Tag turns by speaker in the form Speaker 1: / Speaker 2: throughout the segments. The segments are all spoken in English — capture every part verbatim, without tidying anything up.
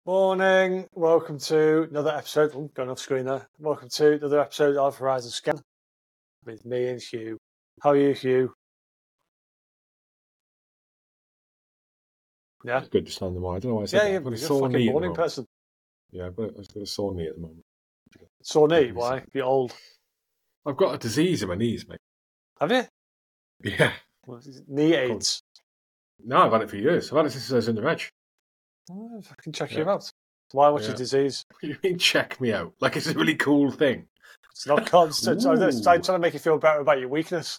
Speaker 1: Morning, welcome to another episode. Oh, going off screen there. Welcome to another episode of Horizon Scan with me and Hugh. How are you, Hugh? Yeah,
Speaker 2: It's good to stand the more. I don't know why I said
Speaker 1: yeah,
Speaker 2: that.
Speaker 1: yeah.
Speaker 2: I've got a
Speaker 1: You're a
Speaker 2: sore
Speaker 1: fucking
Speaker 2: knee at the
Speaker 1: morning
Speaker 2: moment.
Speaker 1: person.
Speaker 2: Yeah, I've got, I've got a sore knee at the moment.
Speaker 1: Sore knee?
Speaker 2: Let me
Speaker 1: Why?
Speaker 2: see.
Speaker 1: You're old.
Speaker 2: I've got a disease in my knees, mate.
Speaker 1: Have you?
Speaker 2: Yeah.
Speaker 1: What is it? Knee AIDS.
Speaker 2: No, I've had it for years. I've had it since I was in the reg.
Speaker 1: Oh, I can check
Speaker 2: Yeah.
Speaker 1: you out. Why? What's
Speaker 2: Yeah.
Speaker 1: your disease?
Speaker 2: What do you mean check me out? Like it's a really cool thing.
Speaker 1: It's not constant. I'm
Speaker 2: Ooh.
Speaker 1: trying to make you feel better about your weakness.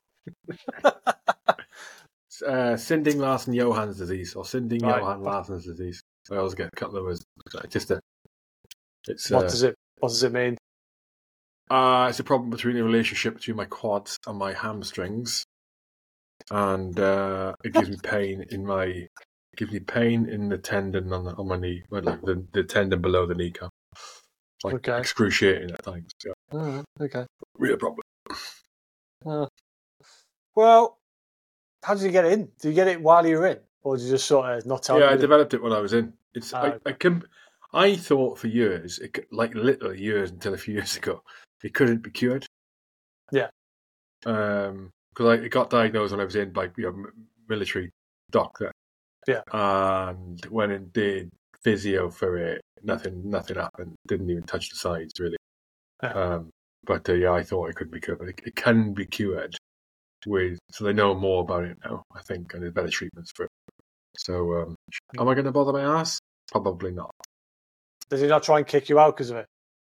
Speaker 2: It's, uh, Sinding Larsen Johann's disease or Sinding
Speaker 1: Right.
Speaker 2: Johann Larsen's disease. I always get a couple of words. Just a, it's
Speaker 1: What
Speaker 2: uh,
Speaker 1: does it? What does it mean?
Speaker 2: uh, it's a problem between the relationship between my quads and my hamstrings, and uh, it gives me pain in my. It gives me pain in the tendon on the, on my knee, well, like the, the tendon below the kneecap. Like
Speaker 1: Okay.
Speaker 2: excruciating at times. Yeah,
Speaker 1: Oh, okay.
Speaker 2: real problem.
Speaker 1: Uh, well, how did you get in? Did you get it while you were in, or did you just sort of not tell
Speaker 2: Yeah, I
Speaker 1: anybody?
Speaker 2: developed it when I was in. It's
Speaker 1: Ah,
Speaker 2: I,
Speaker 1: okay.
Speaker 2: I can I thought for years, it, could- like literally years until a few years ago, it couldn't be cured.
Speaker 1: Yeah.
Speaker 2: Um, because I it got diagnosed when I was in by you know, m- military doctor.
Speaker 1: Yeah.
Speaker 2: And when it did physio for it, nothing nothing happened. Didn't even touch the sides really.
Speaker 1: Yeah.
Speaker 2: Um, but uh, yeah, I thought it could be cured. But it, it can be cured with so they know more about it now. I think, and there's better treatments for it. So, um, am I going to bother my ass? Probably not.
Speaker 1: Did he not try and kick you out because of it?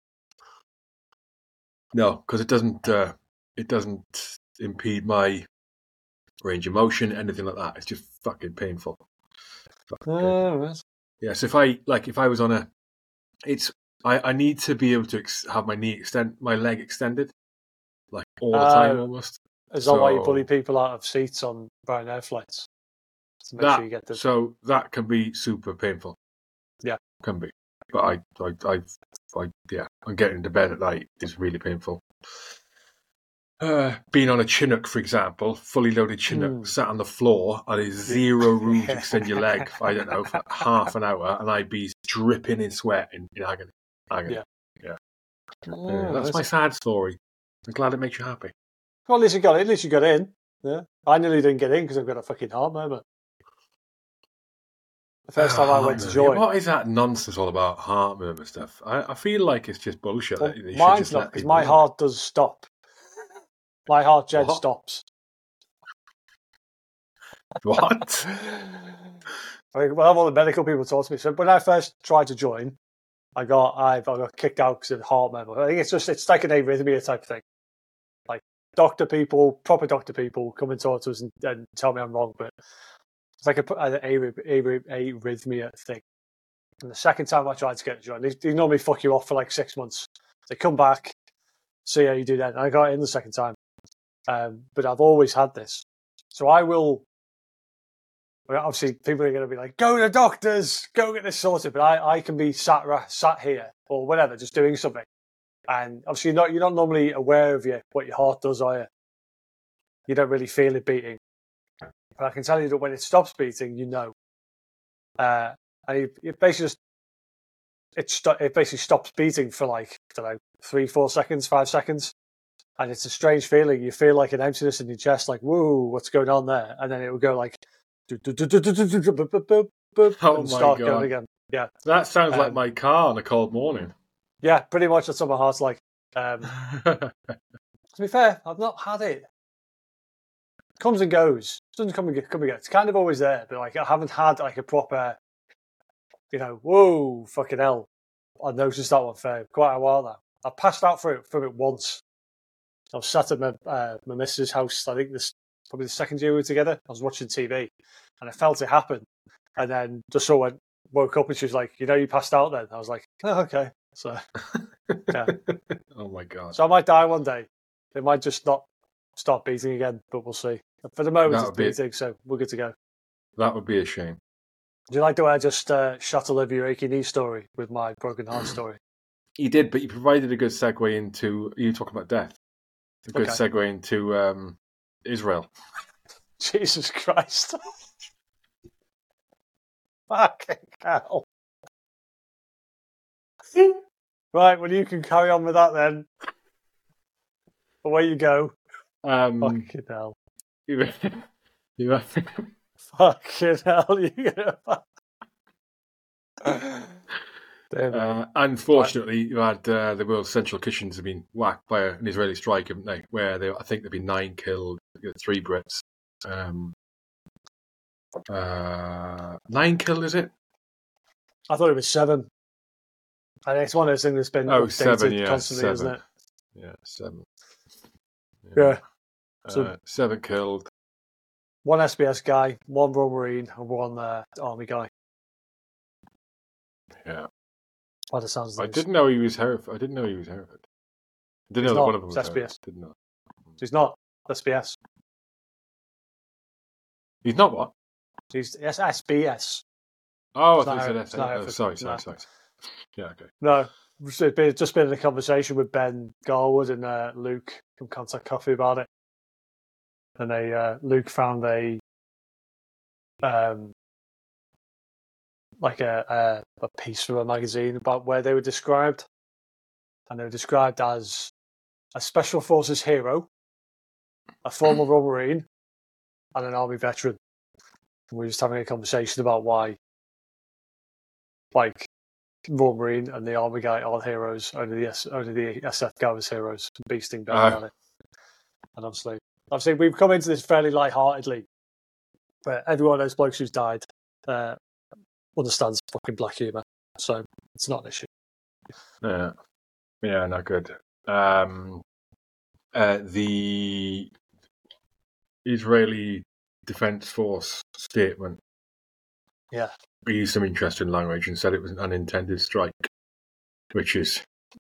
Speaker 2: No, because it doesn't. Uh, it doesn't impede my range of motion, anything like that. It's just fucking painful. Fucking painful.
Speaker 1: Oh, right.
Speaker 2: Yes, if I like, if I was on a, it's I, I need to be able to ex- have my knee extend, my leg extended, like all the time
Speaker 1: Oh.
Speaker 2: almost.
Speaker 1: Is that why you
Speaker 2: So-
Speaker 1: bully people out of seats on Ryanair flights? To make
Speaker 2: That
Speaker 1: sure you get the.
Speaker 2: so that can be super painful.
Speaker 1: Yeah.
Speaker 2: Can be, but I, I, I, I yeah, and getting to bed at night is really painful. Uh, being on a Chinook, for example, fully loaded Chinook,
Speaker 1: Mm.
Speaker 2: sat on the floor, and there's zero room to extend your leg. I don't know for half an hour, and I'd be dripping in sweat in, in agony. agony.
Speaker 1: Yeah.
Speaker 2: Yeah.
Speaker 1: Oh,
Speaker 2: Yeah, that's
Speaker 1: right.
Speaker 2: my sad story. I'm glad it makes you happy.
Speaker 1: Well, at least you got it. At least you got in. Yeah. I nearly didn't get in because I've got a fucking heart murmur. The first time I went to
Speaker 2: Heart
Speaker 1: join.
Speaker 2: murmur. What is that nonsense all about heart murmur stuff? I, I feel like it's just bullshit.
Speaker 1: Well,
Speaker 2: that they should
Speaker 1: mine's
Speaker 2: just
Speaker 1: not
Speaker 2: let
Speaker 1: because
Speaker 2: people
Speaker 1: my
Speaker 2: in.
Speaker 1: heart does stop. My heart gen
Speaker 2: What?
Speaker 1: stops.
Speaker 2: What?
Speaker 1: I mean, well, all the medical people talk to me. So when I first tried to join, I got I got kicked out because of heart murmur. I think it's just it's like an arrhythmia type of thing. Like doctor people, proper doctor people, come and talk to us and, and tell me I'm wrong, but it's like a, an arrhythmia thing. And the second time I tried to get to join, they, they normally fuck you off for like six months. They come back, see how you do that. And I got in the second time, um, but I've always had this, so I will. Well, obviously, people are going to be like, "Go to the doctors, go get this sorted." But I, I can be sat sat here or whatever, just doing something, and obviously, you're not you're not normally aware of your what your heart does, are you? You don't really feel it beating, but I can tell you that when it stops beating, you know. Uh, and it, it basically just it st- it basically stops beating for like I don't know three, four seconds, five seconds, and it's a strange feeling. You feel like an emptiness in your chest, like "Whoa, what's going on there?" And then it will go like.
Speaker 2: Oh
Speaker 1: and
Speaker 2: my
Speaker 1: start
Speaker 2: God.
Speaker 1: going again. Yeah,
Speaker 2: That sounds
Speaker 1: Um,
Speaker 2: like my car on a cold morning.
Speaker 1: yeah, pretty much that's what my heart's like. Um, to be fair, I've not had it. It comes and goes. It doesn't come and get, come and go. It's kind of always there, but like I haven't had like a proper, you know, whoa, fucking hell. I noticed that one for quite a while now. I passed out for it from it once. I was sat at my uh, my missus' house. I think this probably the second year we were together. I was watching T V, and I felt it happen, and then just sort of went, woke up, and she was like, "You know, you passed out then." I was like, "Oh, okay." So, yeah.
Speaker 2: Oh my God.
Speaker 1: So I might die one day. It might just not start beating again, but we'll see. For the moment,
Speaker 2: That
Speaker 1: it's
Speaker 2: would be-
Speaker 1: beating, so we're good to go.
Speaker 2: That would be a shame.
Speaker 1: Do you like the way I just uh, shot Olivia achy knee story with my broken heart story?
Speaker 2: You did, but you provided a good segue into you talking about death. A good
Speaker 1: Okay.
Speaker 2: segue into um, Israel.
Speaker 1: Jesus Christ. Fucking hell. Right, well, you can carry on with that then. Away you go.
Speaker 2: Um,
Speaker 1: Fucking hell.
Speaker 2: you, you,
Speaker 1: Fucking hell. You Damn it.
Speaker 2: uh, unfortunately, you had uh, the World Central Kitchens have been whacked by an Israeli strike, haven't they? Where they, I think there've been nine killed, three Brits. Um, uh, nine killed, is it?
Speaker 1: I thought it was seven. I think it's one of those things that's been
Speaker 2: Oh,
Speaker 1: updated
Speaker 2: seven, yeah,
Speaker 1: constantly,
Speaker 2: seven.
Speaker 1: isn't it?
Speaker 2: Yeah, seven.
Speaker 1: Yeah.
Speaker 2: Uh,
Speaker 1: So
Speaker 2: seven killed.
Speaker 1: one S B S guy, one Royal Marine, and one uh, Army guy.
Speaker 2: Yeah.
Speaker 1: By the sounds of
Speaker 2: I
Speaker 1: things.
Speaker 2: didn't know he was Hereford. I didn't know he was Hereford. I didn't
Speaker 1: He's
Speaker 2: know that
Speaker 1: not.
Speaker 2: one of them was
Speaker 1: It's S B S.
Speaker 2: Hereford. Didn't know.
Speaker 1: He's not S B S.
Speaker 2: He's not what?
Speaker 1: He's yes, S B S.
Speaker 2: Oh, I
Speaker 1: It's
Speaker 2: thought
Speaker 1: not
Speaker 2: you said
Speaker 1: Her-
Speaker 2: F.
Speaker 1: it's not
Speaker 2: Oh,
Speaker 1: Hereford.
Speaker 2: sorry, sorry,
Speaker 1: No.
Speaker 2: sorry. Yeah, okay.
Speaker 1: No, it's been, just been in a conversation with Ben Garwood and uh, Luke from Contact Coffee about it. And they, uh, Luke found a um, like a, a a piece from a magazine about where they were described, and they were described as a Special Forces hero, a former Royal Marine, and an Army veteran. And we were just having a conversation about why, like, Royal Marine and the Army guy aren't heroes, only the S, only the S F guy was heroes, beasting Ben
Speaker 2: Uh,
Speaker 1: about it. And obviously, obviously, we've come into this fairly light-heartedly, but every one of those blokes who's died uh, understands fucking black humour, so it's not an issue.
Speaker 2: yeah, yeah, not good. Um, uh, the Israeli Defense Force statement.
Speaker 1: Yeah.
Speaker 2: We used some interesting language and said it was an unintended strike, which is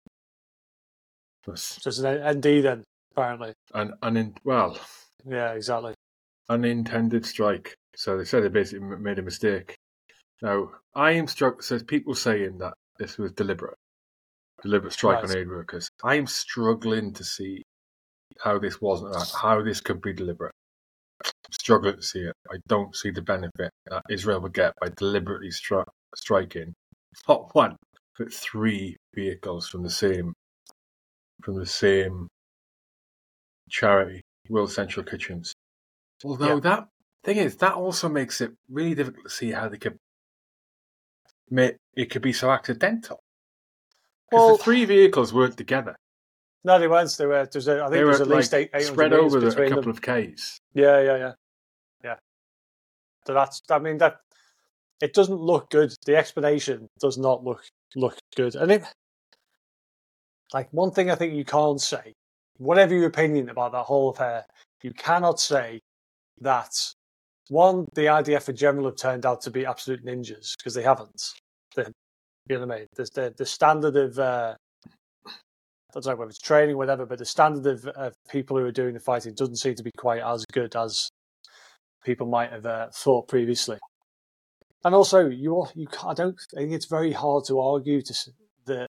Speaker 1: So it's an N D then, apparently.
Speaker 2: an unin well,
Speaker 1: Yeah, exactly.
Speaker 2: unintended strike. So they said they basically m- made a mistake. Now, I am struck. Says people saying that this was deliberate, deliberate strike
Speaker 1: Right.
Speaker 2: on aid workers. I am struggling to see how this wasn't that, how this could be deliberate. I'm struggling to see it. I don't see the benefit that Israel would get by deliberately stri- striking not one but three vehicles from the same from the same charity, World Central Kitchens. Although
Speaker 1: Yeah.
Speaker 2: that thing is, that also makes it really difficult to see how they could make it could be so accidental. Because
Speaker 1: Well,
Speaker 2: the three vehicles weren't together.
Speaker 1: no, they weren't. They were. There's a, I think
Speaker 2: They
Speaker 1: there's
Speaker 2: were
Speaker 1: at least
Speaker 2: like
Speaker 1: eight, eight
Speaker 2: spread
Speaker 1: hundred meters
Speaker 2: over the, a
Speaker 1: between
Speaker 2: couple
Speaker 1: them.
Speaker 2: of Ks.
Speaker 1: Yeah, yeah, yeah, yeah. So that's. I mean, that it doesn't look good. The explanation does not look look good. And it, like one thing I think you can't say, whatever your opinion about that whole affair, you cannot say that one, the I D F in general have turned out to be absolute ninjas, because they haven't. They, you know what I mean? There's the the standard of uh, I don't know whether it's training or whatever, but the standard of, of people who are doing the fighting doesn't seem to be quite as good as people might have uh, thought previously. And also, you you I don't I think it's very hard to argue to s- that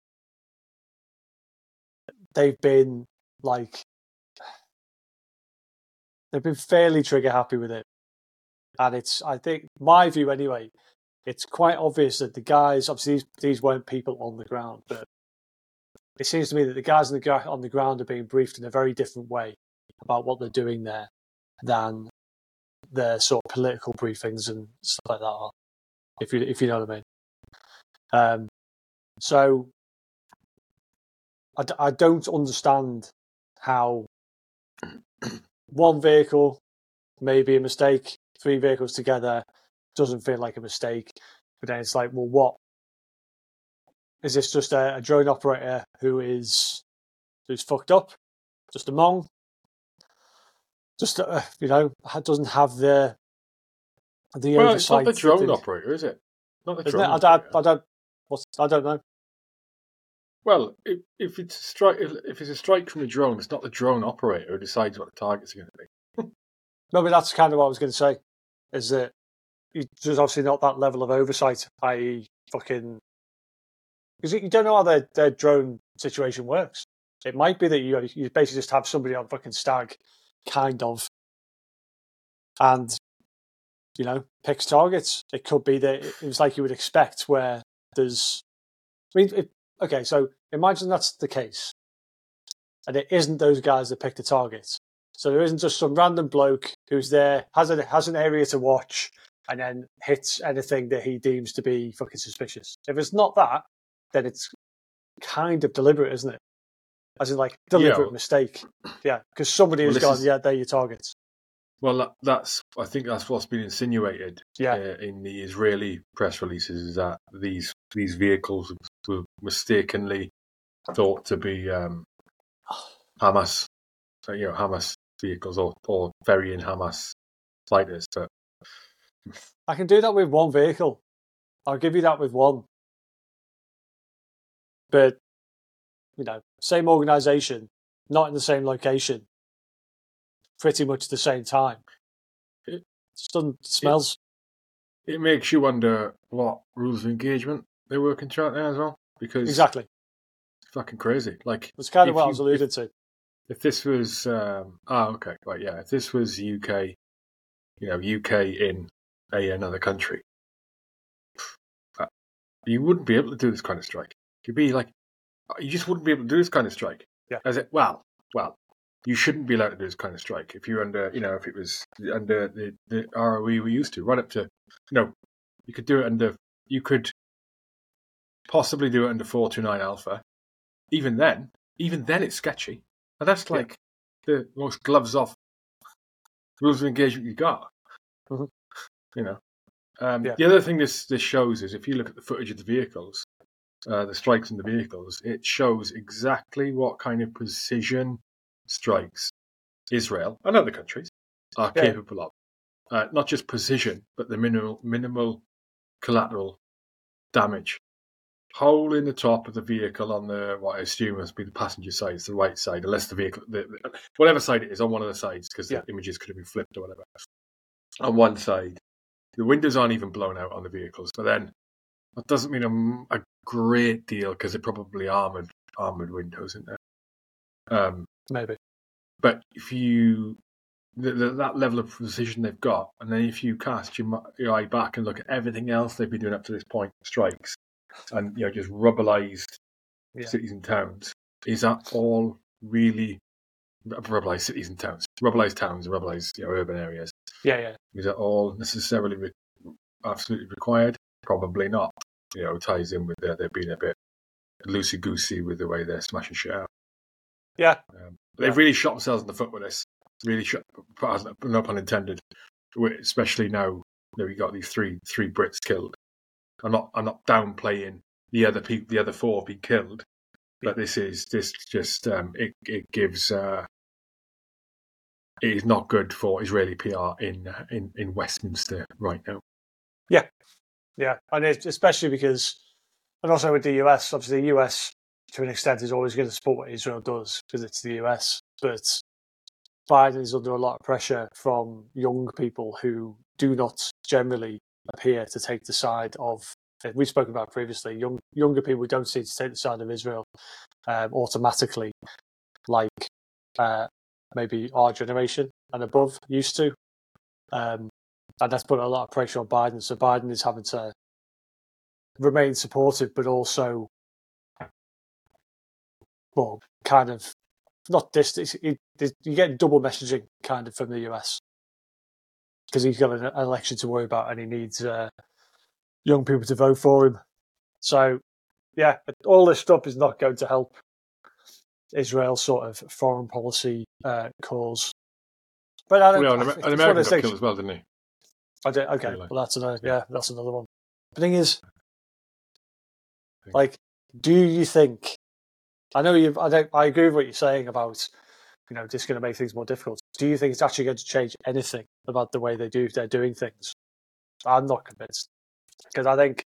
Speaker 1: they've been like they've been fairly trigger happy with it, and it's I think my view anyway. It's quite obvious that the guys, obviously these, these weren't people on the ground, but it seems to me that the guys on the, on the ground are being briefed in a very different way about what they're doing there than the sort of political briefings and stuff like that are, if you if you know what I mean. Um, so I, d- I don't understand how one vehicle may be a mistake, three vehicles together doesn't feel like a mistake, but then it's like, well, what is this? Just a, a drone operator who is who's fucked up, just a mong, just uh, you know, doesn't have the the
Speaker 2: Well, it's not
Speaker 1: oversight.
Speaker 2: the drone
Speaker 1: that,
Speaker 2: operator, is it? Not the
Speaker 1: isn't
Speaker 2: drone
Speaker 1: it? I, don't-
Speaker 2: operator.
Speaker 1: I don't. What's, I don't know.
Speaker 2: Well, if, if it's a strike, if, if it's a strike from a drone, it's not the drone operator who decides what the targets are going to be.
Speaker 1: No, but that's kind of what I was going to say. Is that there's obviously not that level of oversight, that is, fucking because you don't know how their, their drone situation works. It might be that you you basically just have somebody on fucking stag, kind of, and you know picks targets. It could be that it was like you would expect, where there's. I mean, it, okay, so imagine that's the case, and it isn't those guys that pick the targets. So there isn't just some random bloke who's there, has a, has an area to watch, and then hits anything that he deems to be fucking suspicious. If it's not that, then it's kind of deliberate, isn't it? As in, like, deliberate
Speaker 2: Yeah.
Speaker 1: mistake. Yeah, because somebody
Speaker 2: Well,
Speaker 1: has
Speaker 2: this
Speaker 1: gone,
Speaker 2: is-
Speaker 1: yeah, they're your targets.
Speaker 2: Well, that, that's I think that's what's been insinuated
Speaker 1: Yeah.
Speaker 2: uh, in the Israeli press releases, is that these these vehicles were mistakenly thought to be um, Hamas, so, you know, Hamas vehicles or, or ferrying Hamas fighters. But
Speaker 1: I can do that with one vehicle. I'll give you that with one. But, you know, same organisation, not in the same location, pretty much the same time. It doesn't smells.
Speaker 2: it makes you wonder what rules of engagement they're working out there as well, because
Speaker 1: Exactly.
Speaker 2: it's fucking crazy. Like,
Speaker 1: That's kind of
Speaker 2: if
Speaker 1: what I
Speaker 2: you-
Speaker 1: was alluding
Speaker 2: if,
Speaker 1: to.
Speaker 2: If this was, um, oh, okay, right, yeah. If this was U K, you know, U K in a, another country, uh, you wouldn't be able to do this kind of strike. You'd be like, you just wouldn't be able to do this kind of strike.
Speaker 1: Yeah.
Speaker 2: As it, well, well, you shouldn't be allowed to do this kind of strike if you're under, you know, if it was under the, the R O E we used to, right up to, you know, you could do it under, you could possibly do it under four two nine Alpha. Even then, even then it's sketchy. And that's like yeah. the most gloves off rules of engagement you got.
Speaker 1: Mm-hmm.
Speaker 2: You know. Um,
Speaker 1: yeah.
Speaker 2: The other thing this this shows is if you look at the footage of the vehicles, uh, the strikes in the vehicles, it shows exactly what kind of precision strikes Israel and other countries are
Speaker 1: yeah.
Speaker 2: capable of. Uh, not just precision, but the minimal minimal collateral damage. Hole in the top of the vehicle on the, what I assume must be the passenger side, it's the right side, unless the vehicle, the, the, whatever side it is, on one of the sides, because
Speaker 1: yeah.
Speaker 2: the images could have been flipped or whatever. On one side, the windows aren't even blown out on the vehicles, but then that doesn't mean a, a great deal because they're probably armored armored windows in there. Um,
Speaker 1: Maybe.
Speaker 2: But if you, the, the, that level of precision they've got, and then if you cast your, your eye back and look at everything else they've been doing up to this point, strikes, and you know, just rubberized yeah. cities and towns. Is that all really rubberized cities and towns? Rubberized towns and rubberized, you know, urban areas.
Speaker 1: Yeah, yeah.
Speaker 2: Is that all necessarily re- absolutely required? Probably not. You know, it ties in with their, they're being a bit loosey goosey with the way they're smashing shit out.
Speaker 1: Yeah.
Speaker 2: Um, but they've yeah. really shot themselves in the foot with this. Really shot, no pun intended. Especially now that we got these three three Brits killed. I'm not. I'm not downplaying the other people. The other four being killed, but this is this just. Um, it it gives. Uh, it is not good for Israeli P R in in in Westminster right now.
Speaker 1: Yeah, yeah, and it's especially because, and also with the U S. Obviously, the U S to an extent is always going to support what Israel does because it's the U S. But Biden is under a lot of pressure from young people who do not generally appear to take the side of, we've spoken about previously, young younger people don't seem to take the side of Israel um, automatically, like uh, maybe our generation and above used to. Um, and that's put a lot of pressure on Biden. So Biden is having to remain supportive, but also, well, kind of, not distance. You get double messaging kind of from the U S because he's got an election to worry about and he needs uh, young people to vote for him. So, yeah, all this stuff is not going to help Israel's sort of foreign policy uh, cause. But I don't.
Speaker 2: Well,
Speaker 1: I,
Speaker 2: an, an American got killed as well, didn't he?
Speaker 1: I did. Okay,
Speaker 2: really?
Speaker 1: Well, that's another. Yeah, that's another one. The thing is, like, do you think? I know you. I don't. I agree with what you're saying about, you know, this is going to make things more difficult. Do you think it's actually going to change anything about the way they do they're doing things? I'm not convinced because I think,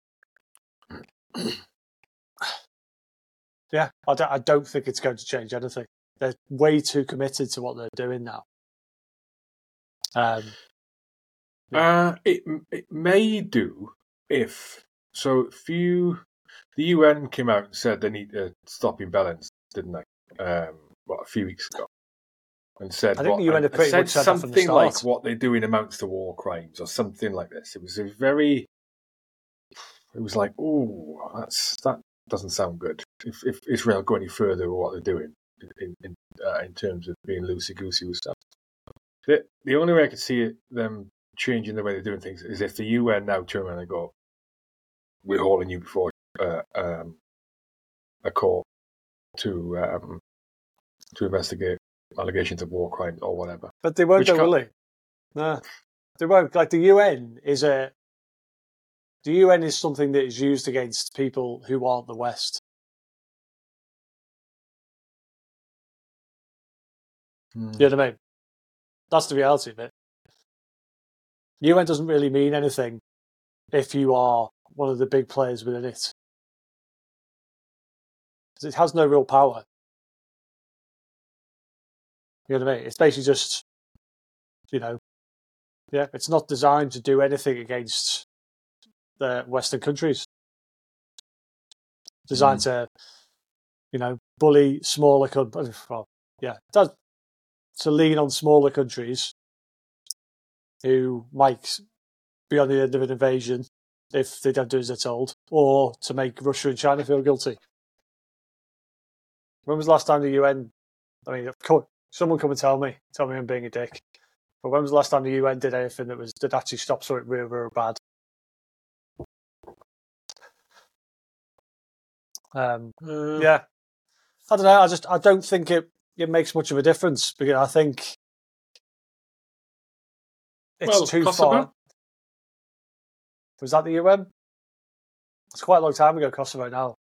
Speaker 1: yeah, I don't, I don't think it's going to change anything. They're way too committed to what they're doing now. Um,
Speaker 2: yeah. uh, it it may do if so. If you, the U N came out and said they need to stop imbalance, didn't they? Um, what a few weeks ago. And said,
Speaker 1: I think
Speaker 2: what,
Speaker 1: the U N have pretty
Speaker 2: said
Speaker 1: much said
Speaker 2: something
Speaker 1: that
Speaker 2: like what they're doing amounts to war crimes or something like this. It was a very, it was like, oh, that's that doesn't sound good. If, if Israel go any further with what they're doing in in, uh, in terms of being loosey goosey with stuff, the the only way I could see it, them changing the way they're doing things is if the U N now turn around and go, "We're hauling you before uh, um, a court to um, to investigate allegations of war crime or whatever."
Speaker 1: But they won't,
Speaker 2: Which
Speaker 1: though,
Speaker 2: can't-
Speaker 1: will they? No, they won't. Like the U N is a the U N is something that is used against people who aren't the West.
Speaker 2: Hmm.
Speaker 1: You know what I mean? That's the reality of it. U N doesn't really mean anything if you are one of the big players within it. It has no real power. You know what I mean? It's basically just, you know, yeah, it's not designed to do anything against the Western countries. It's designed mm. to, you know, bully smaller countries. Well, yeah, it does. To lean on smaller countries who might be on the end of an invasion if they don't do as they're told, or to make Russia and China feel guilty. When was the last time the U N? I mean, of course, someone come and tell me, tell me I'm being a dick. But when was the last time the U N did anything that was that actually stopped something real, real bad? Um, uh, yeah, I don't know. I just I don't think it it makes much of a difference because I think it's
Speaker 2: well,
Speaker 1: too
Speaker 2: Kosovo?
Speaker 1: far. Was that the U N? It's quite a long time ago. Kosovo now.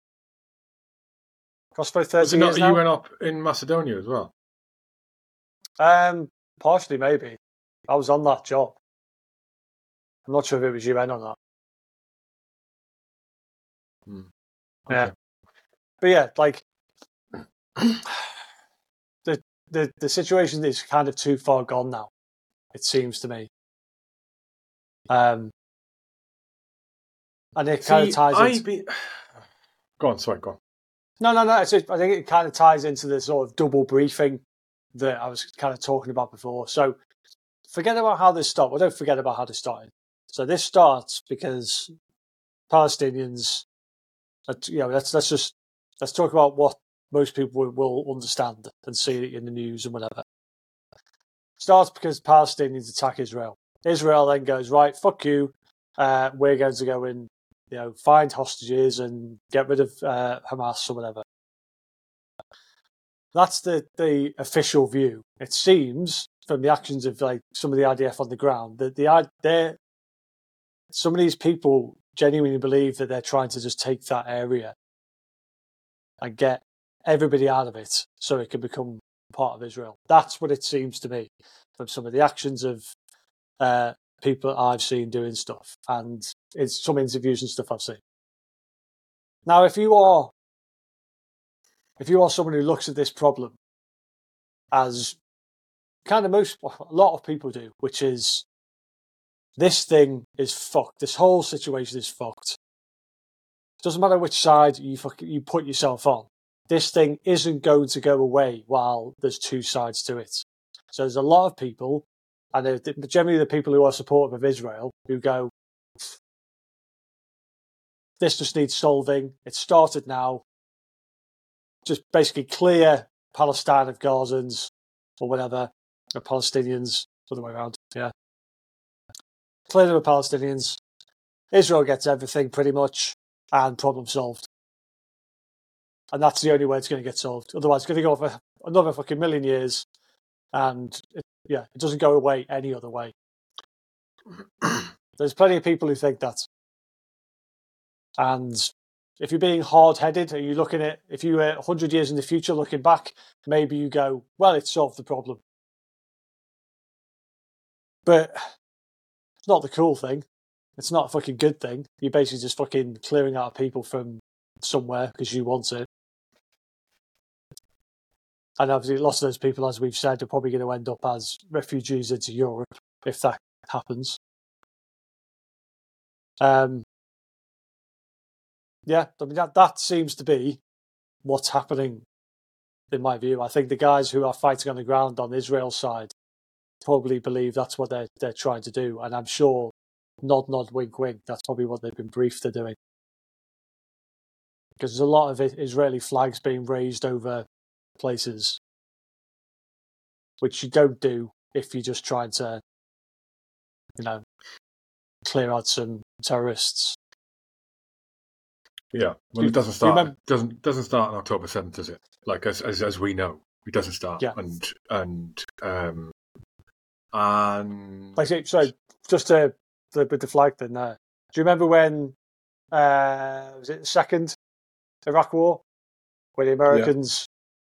Speaker 1: Kosovo thirty
Speaker 2: was it not
Speaker 1: years
Speaker 2: the
Speaker 1: now?
Speaker 2: U N up in Macedonia as well?
Speaker 1: Um, partially maybe. I was on that job. I'm not sure if it was U N or not.
Speaker 2: Hmm.
Speaker 1: Okay. Yeah, but yeah, like the the the situation is kind of too far gone now. It seems to me. Um, and it
Speaker 2: See,
Speaker 1: kind of ties
Speaker 2: I
Speaker 1: into...
Speaker 2: be... Go on, sorry, go on.
Speaker 1: No, no, no. It's just, I think it kind of ties into the sort of double briefing that I was kind of talking about before. So forget about how this started. Well, don't forget about how this started. So this starts because Palestinians, you know, let's let's just let's talk about what most people will, will understand and see in the news and whatever. Starts because Palestinians attack Israel. Israel then goes, right, fuck you. Uh, we're going to go and, you know, find hostages and get rid of uh, Hamas or whatever. That's the, the official view. It seems from the actions of like some of the I D F on the ground that the they're some of these people genuinely believe that they're trying to just take that area and get everybody out of it so it can become part of Israel. That's what it seems to me from some of the actions of uh, people I've seen doing stuff and it's some interviews and stuff I've seen. Now, if you are if you are someone who looks at this problem as kind of most a lot of people do, which is this thing is fucked. This whole situation is fucked. It doesn't matter which side you fuck, you put yourself on. This thing isn't going to go away while there's two sides to it. So there's a lot of people, and they're generally the people who are supportive of Israel, who go, this just needs solving. It started now. Just basically clear Palestine of Gazans or whatever, or Palestinians, other way around, yeah. Clear them of Palestinians. Israel gets everything pretty much, and problem solved. And that's the only way it's going to get solved. Otherwise, it's going to go for another fucking million years, and it, yeah, it doesn't go away any other way. There's plenty of people who think that. And if you're being hard-headed, are you looking at, if you were one hundred years in the future looking back, maybe you go, well, it solved the problem. But it's not the cool thing. It's not a fucking good thing. You're basically just fucking clearing out people from somewhere because you want it. And obviously lots of those people, as we've said, are probably going to end up as refugees into Europe if that happens. Um, yeah, I mean, that, that seems to be what's happening, in my view. I think the guys who are fighting on the ground on Israel's side probably believe that's what they're, they're trying to do. And I'm sure, nod, nod, wink, wink, that's probably what they've been briefed they're doing. because there's a lot of Israeli flags being raised over places, which you don't do if you're just trying to, you know, clear out some terrorists.
Speaker 2: Yeah, well,
Speaker 1: Do-
Speaker 2: it doesn't
Speaker 1: do you
Speaker 2: start.
Speaker 1: remember-
Speaker 2: Doesn't doesn't start on October seventh, does it? Like as as, as we know, it doesn't start.
Speaker 1: Yeah.
Speaker 2: And and um and
Speaker 1: Like, so- so just to the, with the flag thing there. Do you remember when uh, was it the second Iraq War, where the Americans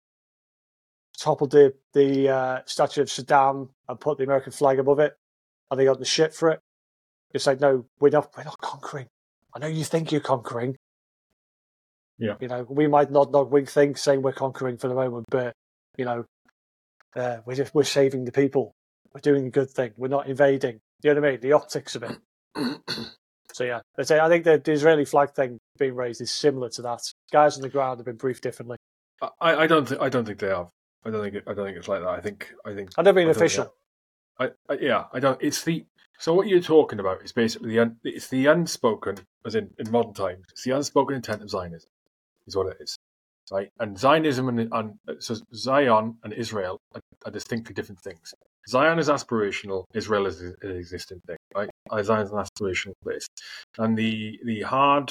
Speaker 1: toppled the the uh, statue of Saddam and put the American flag above it, and they got the shit for it? It's like, no, we're not. We're not conquering. I know you think you're conquering.
Speaker 2: Yeah.
Speaker 1: You know, we might not not wing think saying we're conquering for the moment, but you know, uh, we're just we're saving the people. We're doing a good thing. We're not invading. You know what I mean? The optics of it. So yeah, I say I think the, the Israeli flag thing being raised is similar to that. Guys on the ground have been briefed differently.
Speaker 2: I, I don't think I don't think they have. I don't think it, I don't think it's like that. I think I think
Speaker 1: I don't mean
Speaker 2: I don't
Speaker 1: official.
Speaker 2: I, I yeah I don't. It's the so what you're talking about is basically the un, it's the unspoken, as in in modern times. It's the unspoken intent of Zionism, is what it is, right? And Zionism and, and so Zion and Israel are, are distinctly different things. Zion is aspirational. Israel is an existing thing, right? Zion is an aspirational place, and the the hard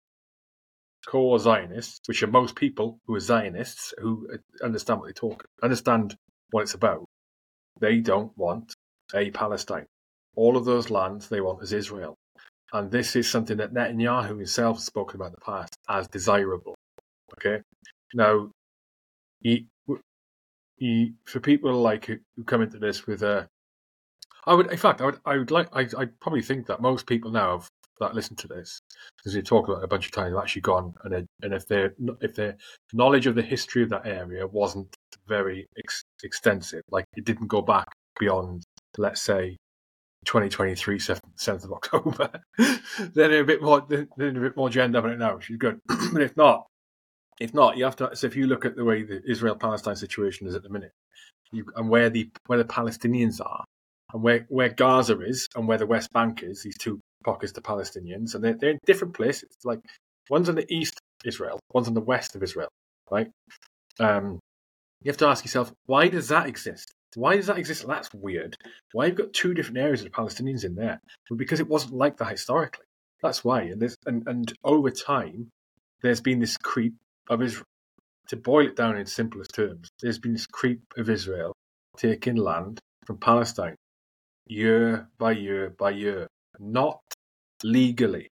Speaker 2: core Zionists, which are most people who are Zionists, who understand what they talk, understand what it's about. They don't want a Palestine. All of those lands they want is Israel, and this is something that Netanyahu himself has spoken about in the past as desirable. Okay, now he. He, for people like who, who come into this with a, I would, in fact, I would, I would like, I, I probably think that most people now have, that listen to this, because we talked about it a bunch of times, have actually gone and and if their if their knowledge of the history of that area wasn't very ex, extensive, like it didn't go back beyond, let's say, twenty twenty-three, seventh of October, then they're a bit more, they're a bit more genned up in it now, which is good. But if not. If not, you have to. So if you look at the way the Israel-Palestine situation is at the minute, you, and where the where the Palestinians are, and where, where Gaza is, and where the West Bank is, these two pockets of Palestinians, and they're, they're in different places. Like one's in the east Israel, one's in the west of Israel, right? Um, you have to ask yourself, why does that exist? Why does that exist? That's weird. Why have you got two different areas of the Palestinians in there? Well, because it wasn't like that historically. That's why. And there's, and, and over time, there's been this creep of Israel. To boil it down in simplest terms, there's been this creep of Israel taking land from Palestine year by year by year, not legally.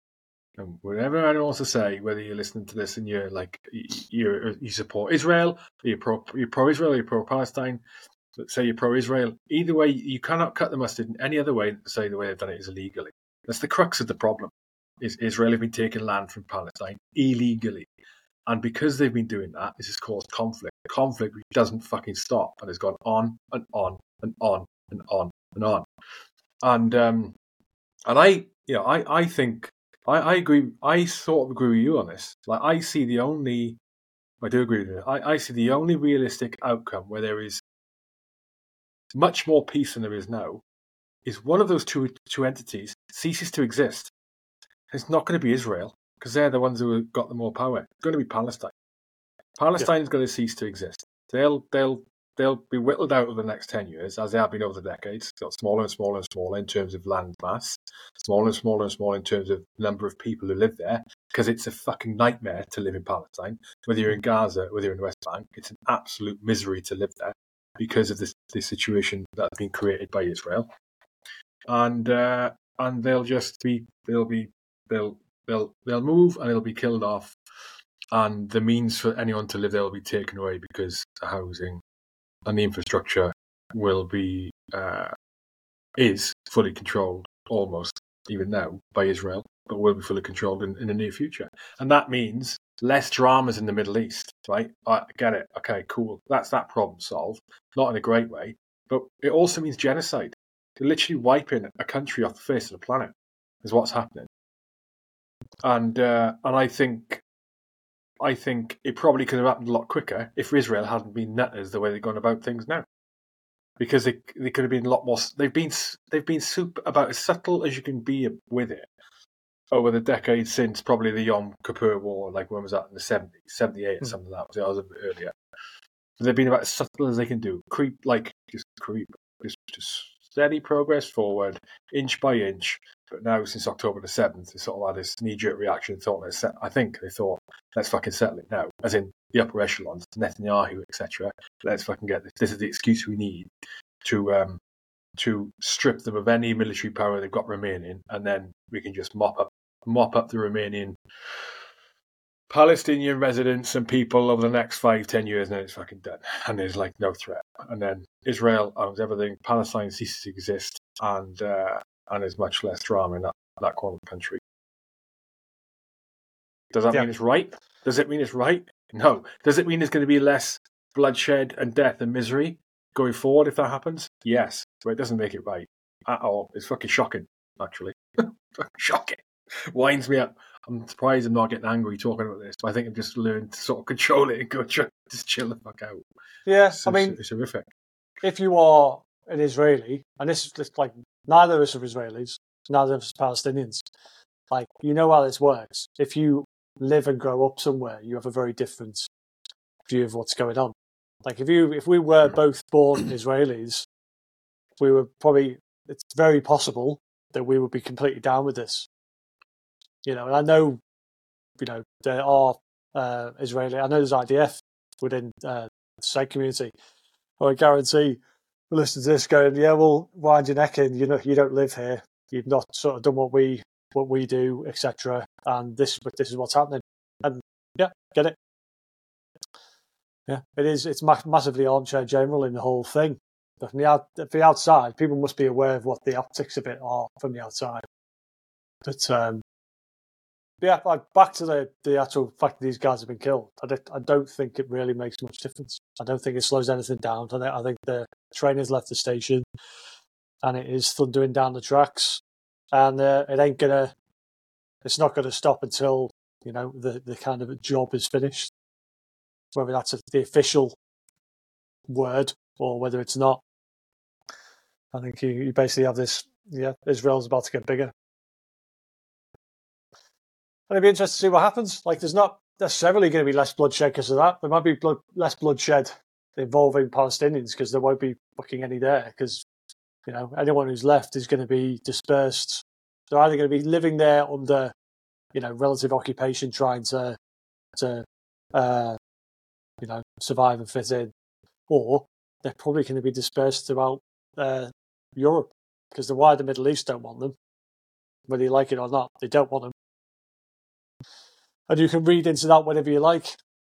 Speaker 2: And whatever anyone wants to say, whether you're listening to this and you're like you you support Israel, or you're pro you're pro-Israel, or you're pro-Palestine, let's say you're pro-Israel. Either way, you cannot cut the mustard in any other way than to say the way they've done it is illegally. That's the crux of the problem. Is Israel have been taking land from Palestine illegally. And because they've been doing that, this has caused conflict. Conflict which doesn't fucking stop and has gone on and on and on and on and on. And um, and I, you know, I, I think I, I agree. I sort of agree with you on this. Like I see the only, I do agree with you. I, I see the only realistic outcome where there is much more peace than there is now is one of those two two entities ceases to exist. It's not going to be Israel. Because they're the ones who have got the more power. It's going to be Palestine. Palestine is yeah. going to cease to exist. They'll they'll they'll be whittled out over the next ten years, as they have been over the decades. Got smaller and smaller and smaller in terms of land mass, smaller and smaller and smaller in terms of number of people who live there. Because it's a fucking nightmare to live in Palestine. Whether you're in Gaza, whether you're in the West Bank, it's an absolute misery to live there because of this the situation that has been created by Israel. And uh, and they'll just be they'll be they'll. They'll they'll move and it'll be killed off, and the means for anyone to live there will be taken away because the housing and the infrastructure will be uh, is fully controlled almost even now by Israel, but will be fully controlled in, in the near future. And that means less dramas in the Middle East, right? I get it. Okay, cool. That's that problem solved. Not in a great way, but it also means genocide. You're literally wiping a country off the face of the planet is what's happening. And uh, and I think I think it probably could have happened a lot quicker if Israel hadn't been nutters the way they've gone about things now, because they they could have been a lot more. They've been they've been super, about as subtle as you can be with it, over the decades since probably the Yom Kippur War, like when was that in the seventies, seventy-eight or
Speaker 1: Mm.
Speaker 2: something like that. Was, was a bit earlier. They've been about as subtle as they can do. Creep, like, just creep. Just, just steady progress forward, inch by inch. But now, since October the seventh, they sort of had this knee-jerk reaction. Thought, let's set, I think they thought, let's fucking settle it now. As in the upper echelons, Netanyahu, et cetera. Let's fucking get this. This is the excuse we need to um, to strip them of any military power they've got remaining, and then we can just mop up, mop up the remaining Palestinian residents and people over the next five, ten years, and then it's fucking done. And there's like no threat. And then Israel owns everything. Palestine ceases to exist, and uh, and there's much less drama in that, that corner of the country. Does that
Speaker 1: Yeah.
Speaker 2: mean it's right? Does it mean it's right? No. Does it mean there's going to be less bloodshed and death and misery going forward if that happens? Yes. But it doesn't make it right at all. It's fucking shocking, actually. Shocking. Winds me up. I'm surprised I'm not getting angry talking about this, but I think I've just learned to sort of control it and go try, just chill the fuck out.
Speaker 1: Yeah,
Speaker 2: It's,
Speaker 1: I mean,
Speaker 2: it's horrific.
Speaker 1: if you are an Israeli, and this is just like neither of us are Israelis, neither of us are Palestinians, like you know how this works. If you live and grow up somewhere, you have a very different view of what's going on. Like if you if we were both born Israelis, we were probably it's very possible that we would be completely down with this. You know, and I know, you know, there are uh, Israeli. I know there's I D F within uh, the state community. I guarantee the listeners to this going, yeah, well, wind your neck in. You know, you don't live here. You've not sort of done what we what we do, et cetera. And this, this is what's happening. And yeah, get it. Yeah, it is. It's ma- massively armchair general in the whole thing. But from the, out, from the outside, people must be aware of what the optics of it are from the outside. But um, yeah, like back to the, the actual fact that these guys have been killed. I, don't- I don't think it really makes much difference. I don't think it slows anything down. I think, I think the train has left the station and it is thundering down the tracks. And uh, it ain't gonna, it's not gonna stop until, you know, the, the kind of job is finished. Whether that's a, the official word or whether it's not. I think you, you basically have this, yeah, Israel's about to get bigger. And it'd be interesting to see what happens. Like, there's not necessarily going to be less bloodshed because of that. There might be blood, less bloodshed involving Palestinians because there won't be fucking any there. Because, you know, anyone who's left is going to be dispersed. They're either going to be living there under, you know, relative occupation, trying to, to, uh, you know, survive and fit in, or they're probably going to be dispersed throughout uh, Europe because the wider Middle East don't want them, whether you like it or not. They don't want them. And you can read into that whatever you like.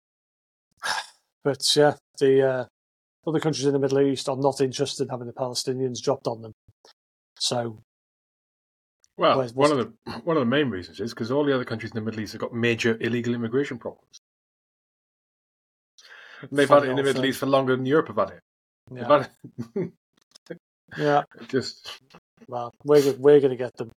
Speaker 1: But yeah, the uh, other countries in the Middle East are not interested in having the Palestinians dropped on them. So,
Speaker 2: Well,
Speaker 1: where's-
Speaker 2: one
Speaker 1: what's-
Speaker 2: of the one of the main reasons is because all the other countries in the Middle East have got major illegal immigration problems. And they've had
Speaker 1: Funny
Speaker 2: it in the
Speaker 1: old
Speaker 2: Middle
Speaker 1: thing.
Speaker 2: East for longer than Europe have had it. They've
Speaker 1: yeah,
Speaker 2: had it.
Speaker 1: yeah.
Speaker 2: It just
Speaker 1: Well, we're go- we're going to get them.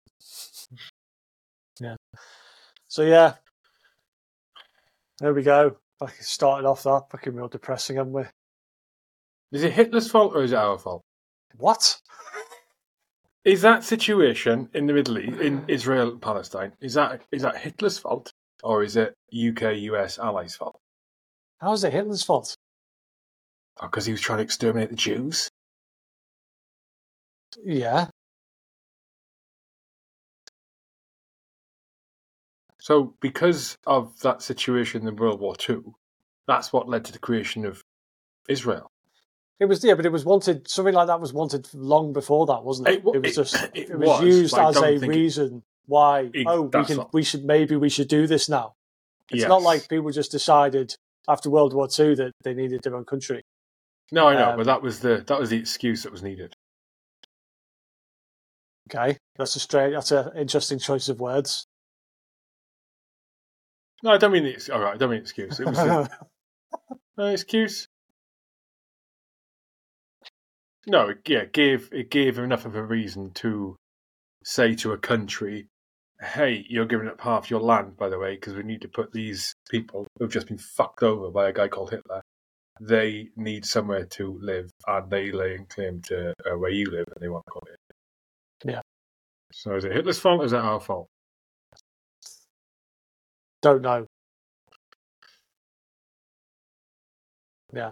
Speaker 1: Yeah. So yeah, there we go. Like started off that fucking real depressing, haven't we?
Speaker 2: is it Hitler's fault or is it our fault?
Speaker 1: What?
Speaker 2: Is that situation in the Middle East, in Israel and Palestine, is that is that Hitler's fault or is it U K U S allies' fault?
Speaker 1: How is it Hitler's fault?
Speaker 2: Because he was trying to exterminate the Jews.
Speaker 1: Yeah.
Speaker 2: So, because of that situation in World War Two, that's what led to the creation of Israel.
Speaker 1: It was yeah, but it was wanted. Something like that was wanted long before that, wasn't it?
Speaker 2: It wa-
Speaker 1: It was
Speaker 2: it-
Speaker 1: just
Speaker 2: it
Speaker 1: it was,
Speaker 2: was,
Speaker 1: used
Speaker 2: but I
Speaker 1: as
Speaker 2: don't
Speaker 1: a
Speaker 2: think it-
Speaker 1: reason why.
Speaker 2: It-
Speaker 1: oh, we
Speaker 2: that's
Speaker 1: can.
Speaker 2: not-
Speaker 1: We should maybe we should do this now. It's
Speaker 2: Yes.
Speaker 1: not like people just decided after World War Two that they needed their own country.
Speaker 2: No, I know,
Speaker 1: Um,
Speaker 2: but that was the that was the excuse that was needed.
Speaker 1: Okay, that's a strange. That's an interesting choice of words.
Speaker 2: No, I don't mean the all right. I don't mean excuse. It was the, no excuse. No, it, yeah, it gave it gave enough of a reason to say to a country, "Hey, you're giving up half your land, by the way, because we need to put these people who've just been fucked over by a guy called Hitler. They need somewhere to live, and they lay claim to uh, where you live, and they want to go there."
Speaker 1: Yeah.
Speaker 2: So is it Hitler's fault or is it our fault?
Speaker 1: Don't know. Yeah.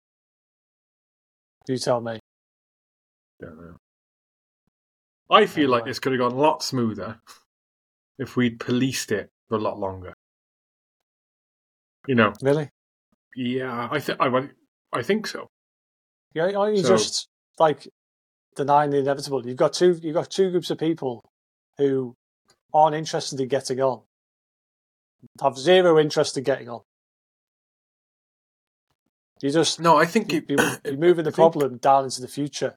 Speaker 1: You tell me.
Speaker 2: Don't know. I feel
Speaker 1: Anyway.
Speaker 2: like this could have gone a lot smoother if we'd policed it for a lot longer. You know.
Speaker 1: Really?
Speaker 2: Yeah, I think I I think so.
Speaker 1: Yeah, are you
Speaker 2: So-
Speaker 1: just like denying the inevitable? You've got two. You've got two groups of people who aren't interested in getting on, have zero interest in getting on. You just
Speaker 2: No, I think
Speaker 1: you,
Speaker 2: it,
Speaker 1: you, you're moving the
Speaker 2: I think-
Speaker 1: problem down into the future.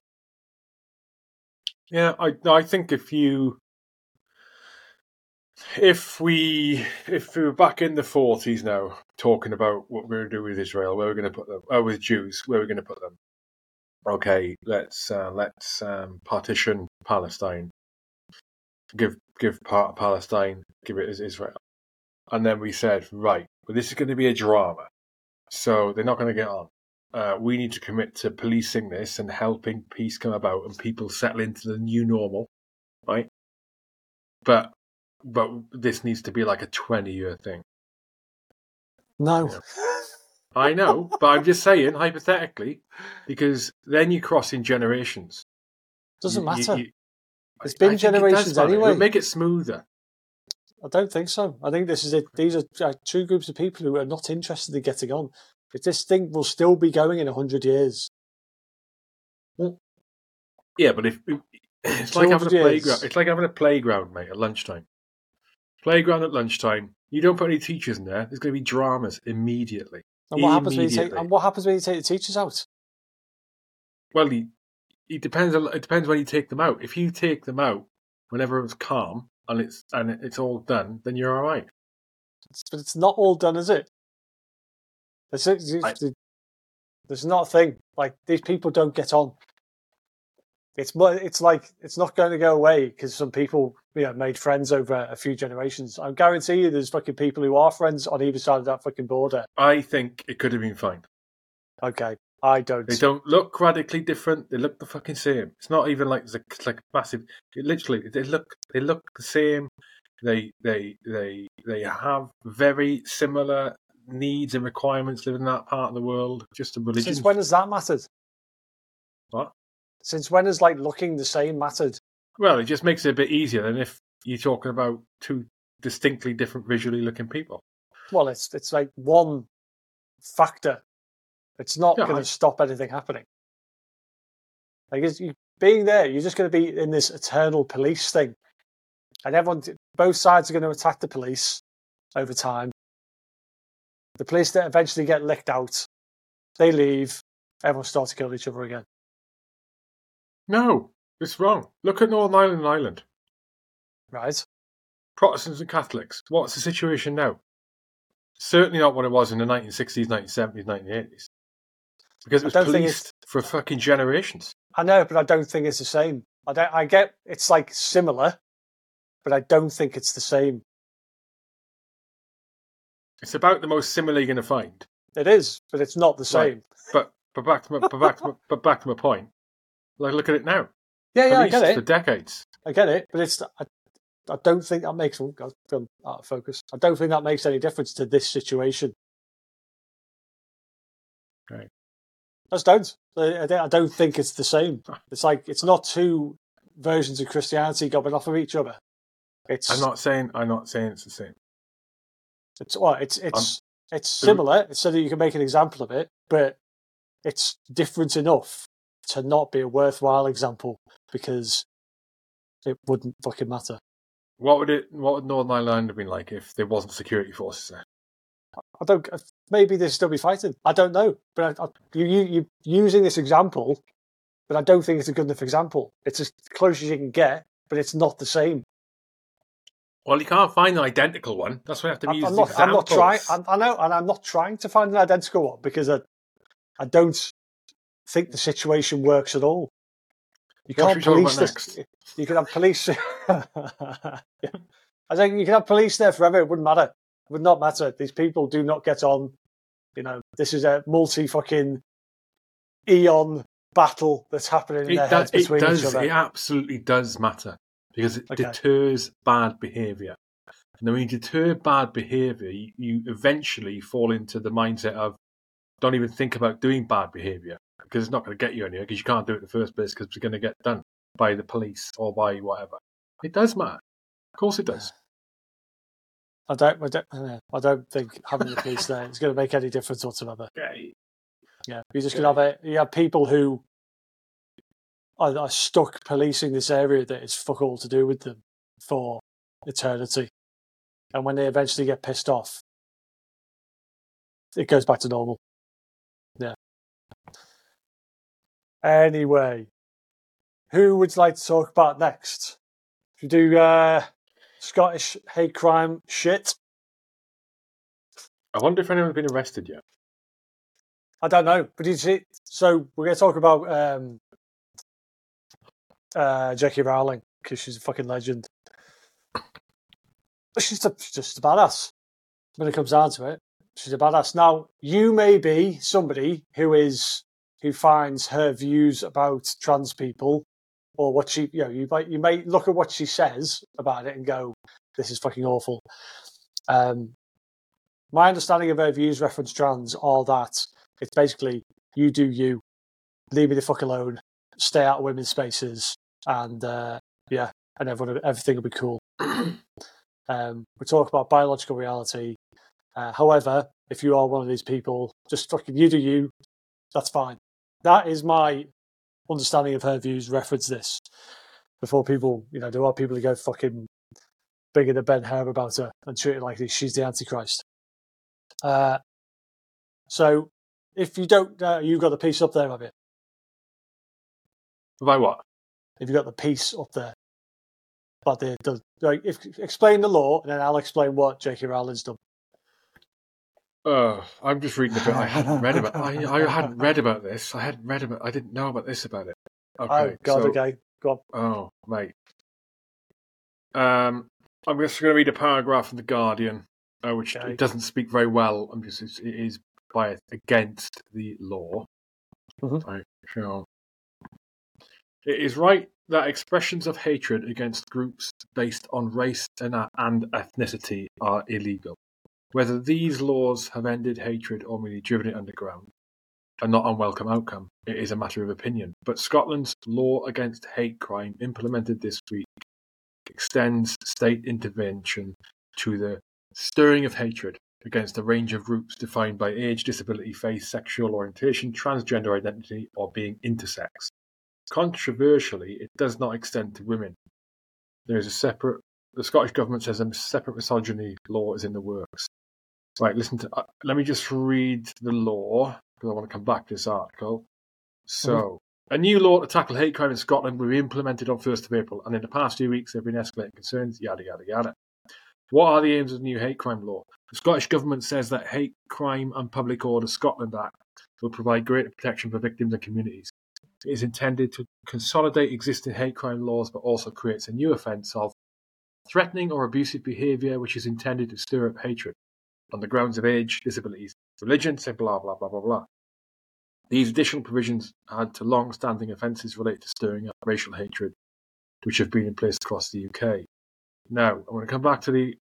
Speaker 2: Yeah, I no, I think if you if we if we were back in the forties now, talking about what we're going to do with Israel, where we're going to put them, oh, with Jews, where we're going to put them. Okay, let's uh, let's um, partition Palestine, give give part of Palestine, give it as Israel, and then we said, right, well, this is going to be a drama, so they're not going to get on. Uh, we need to commit to policing this and helping peace come about and people settle into the new normal, right? But but this needs to be like a twenty-year thing.
Speaker 1: No,
Speaker 2: Yeah. I know, but I'm just saying, hypothetically, because then you cross in generations.
Speaker 1: doesn't
Speaker 2: You- you-
Speaker 1: matter.
Speaker 2: you-
Speaker 1: It's
Speaker 2: I-
Speaker 1: been
Speaker 2: I think it does
Speaker 1: generations
Speaker 2: matter.
Speaker 1: anyway.
Speaker 2: It'll make it smoother.
Speaker 1: I don't think so. I think this is it. These are uh, two groups of people who are not interested in getting on. If this thing will still be going in a hundred years,
Speaker 2: Yeah, but if it's like having a
Speaker 1: two hundred years.
Speaker 2: playground, it's like having a playground, mate, at lunchtime. Playground at lunchtime. You don't put any teachers in there. There's going to be dramas immediately.
Speaker 1: and what happens when you take
Speaker 2: Immediately.
Speaker 1: and what happens when you take the teachers out?
Speaker 2: Well, it, it depends. It depends when you take them out. If you take them out when everyone's calm and it's and it's all done, then you're all right.
Speaker 1: It's, but it's not all done, is it? It's, it's,
Speaker 2: I-
Speaker 1: there's not a thing like these people don't get on. It's mo- it's like it's not going to go away because some people you know made friends over a few generations. I guarantee you, there's fucking people who are friends on either side of that fucking border.
Speaker 2: I think it could have been fine.
Speaker 1: Okay, I don't.
Speaker 2: They don't look radically different. They look the fucking same. It's not even like it's, a, it's like massive. It literally, they look they look the same. They they they they have very similar needs and requirements living in that part of the world. Just a religion.
Speaker 1: Since when has that mattered?
Speaker 2: What?
Speaker 1: Since when has like looking the same mattered?
Speaker 2: Well, it just makes it a bit easier than if you're talking about two distinctly different visually looking people.
Speaker 1: Well, it's it's like one factor. It's not
Speaker 2: Yeah,
Speaker 1: going
Speaker 2: I-
Speaker 1: to stop anything happening. Like it's, you, being there, you're just going to be in this eternal police thing, and everyone, both sides are going to attack the police over time. The police that eventually get licked out, they leave. Everyone starts to kill each other again.
Speaker 2: No, it's wrong. Look at Northern Ireland and Ireland.
Speaker 1: Right?
Speaker 2: Protestants and Catholics. What's the situation now? Certainly not what it was in the nineteen sixties, nineteen seventies, nineteen eighties. Because it
Speaker 1: I
Speaker 2: was
Speaker 1: don't think
Speaker 2: policed for fucking generations.
Speaker 1: I know, but I don't think it's the same. I don't. I get it's like similar, but I don't think it's the same.
Speaker 2: It's about the most similar you're going to find.
Speaker 1: It is, but it's not the
Speaker 2: Right.
Speaker 1: same.
Speaker 2: But but back to my, but back to my, but back to my point. Like, look at it now.
Speaker 1: Yeah, yeah, I
Speaker 2: Policed
Speaker 1: get
Speaker 2: for
Speaker 1: it.
Speaker 2: decades.
Speaker 1: I get it, but it's. I, I don't think that makes. Oh, God, I've gone out of focus. I don't think that makes any difference to this situation.
Speaker 2: Right.
Speaker 1: I just don't. I, I don't- I don't think it's the same. It's like it's not two versions of Christianity gobbling off of each other. It's.
Speaker 2: I'm not saying I'm not saying it's the same.
Speaker 1: It's well, it's it's it's similar, so that you can make an example of it, but it's different enough to not be a worthwhile example because it wouldn't fucking matter.
Speaker 2: What would it? What would Northern Ireland have been like if there wasn't security forces there?
Speaker 1: I don't. Maybe they'd still be fighting. I don't know, but I, I, you you you using this example, but I don't think it's a good enough example. It's as close as you can get, but it's not the same.
Speaker 2: Well, you can't find an identical one. That's why I have to
Speaker 1: I'm,
Speaker 2: use
Speaker 1: I'm not. I'm not
Speaker 2: examples.
Speaker 1: trying. I, I know, and I'm not trying to find an identical one because I, I don't think the situation works at all. You
Speaker 2: What
Speaker 1: can't
Speaker 2: should we talk
Speaker 1: police
Speaker 2: about
Speaker 1: this.
Speaker 2: next?
Speaker 1: You can have police. Yeah. I think you can have police there forever. It wouldn't matter. It would not matter. These people do not get on. You know, this is a multi fucking eon battle that's happening in
Speaker 2: It,
Speaker 1: their
Speaker 2: does,
Speaker 1: heads
Speaker 2: it
Speaker 1: between
Speaker 2: does.
Speaker 1: each other.
Speaker 2: It absolutely does matter because it
Speaker 1: Okay.
Speaker 2: deters bad behaviour. And then when you deter bad behaviour, you, you eventually fall into the mindset of don't even think about doing bad behaviour because it's not going to get you anywhere because you can't do it in the first place because it's going to get done by the police or by whatever. It does matter. Of course it does.
Speaker 1: I don't, I don't, I don't think having the police there is going to make any difference whatsoever.
Speaker 2: Okay.
Speaker 1: Yeah, you're just going to have a, you have people who are, are stuck policing this area that is fuck all to do with them for eternity. And when they eventually get pissed off, it goes back to normal. Yeah. Anyway, who would you like to talk about next? Should we do uh, Scottish hate crime shit?
Speaker 2: I wonder if anyone's been arrested yet.
Speaker 1: I don't know, but you see, so we're going to talk about um, uh, J K Rowling because she's a fucking legend. She's, a, she's just a badass. When it comes down to it, she's a badass. Now, you may be somebody who is who finds her views about trans people, or what she, you know, you might you may look at what she says about it and go, "This is fucking awful." Um, my understanding of her views reference trans are that it's basically you do you, leave me the fuck alone, stay out of women's spaces, and uh, yeah, and everyone everything will be cool. um, we talk about biological reality. Uh, however, if you are one of these people, just fucking you do you. That's fine. That is my understanding of her views. Reference this before people, you know, there are people who go fucking bigger than Ben Hur about her and treat it like she's the Antichrist. Uh, so if you don't, uh, you've got the piece up there, have you?
Speaker 2: By what?
Speaker 1: If you've got the piece up there. But the, the like, if, explain the law, and then I'll explain what J K Rowling's done.
Speaker 2: Uh, I'm just reading a bit. I hadn't read about. I, I hadn't read about this. I hadn't read about. I didn't know about this about it. Okay,
Speaker 1: oh God,
Speaker 2: so,
Speaker 1: okay, go on.
Speaker 2: Oh, mate. Um, I'm just going to read a paragraph from the Guardian, uh, which
Speaker 1: Okay.
Speaker 2: it doesn't speak very well. I'm just it's, it is biased against the law.
Speaker 1: Mm-hmm.
Speaker 2: Right, sure. It is right that expressions of hatred against groups based on race and, and ethnicity are illegal. Whether these laws have ended hatred or merely driven it underground, a not unwelcome outcome, it is a matter of opinion. But Scotland's law against hate crime, implemented this week, extends state intervention to the stirring of hatred against a range of groups defined by age, disability, faith, sexual orientation, transgender identity, or being intersex. Controversially, it does not extend to women. There is a separate. The Scottish Government says a separate misogyny law is in the works. Right, listen to. Uh, let me just read the law because I want to come back to this article. So, mm-hmm. A new law to tackle hate crime in Scotland will be implemented on first of April, and in the past few weeks there have been escalating concerns. Yada yada yada. What are the aims of the new hate crime law? The Scottish Government says that Hate Crime and Public Order Scotland Act will provide greater protection for victims and communities. It is intended to consolidate existing hate crime laws, but also creates a new offence of threatening or abusive behaviour which is intended to stir up hatred on the grounds of age, disabilities, religion, say blah, blah, blah, blah, blah. These additional provisions add to long-standing offences related to stirring up racial hatred, which have been in place across the U K. Now, I'm going to come back to the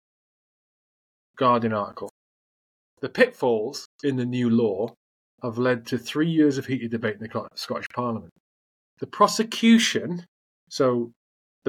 Speaker 2: Guardian article. The pitfalls in the new law have led to three years of heated debate in the Scottish Parliament. The prosecution, so the,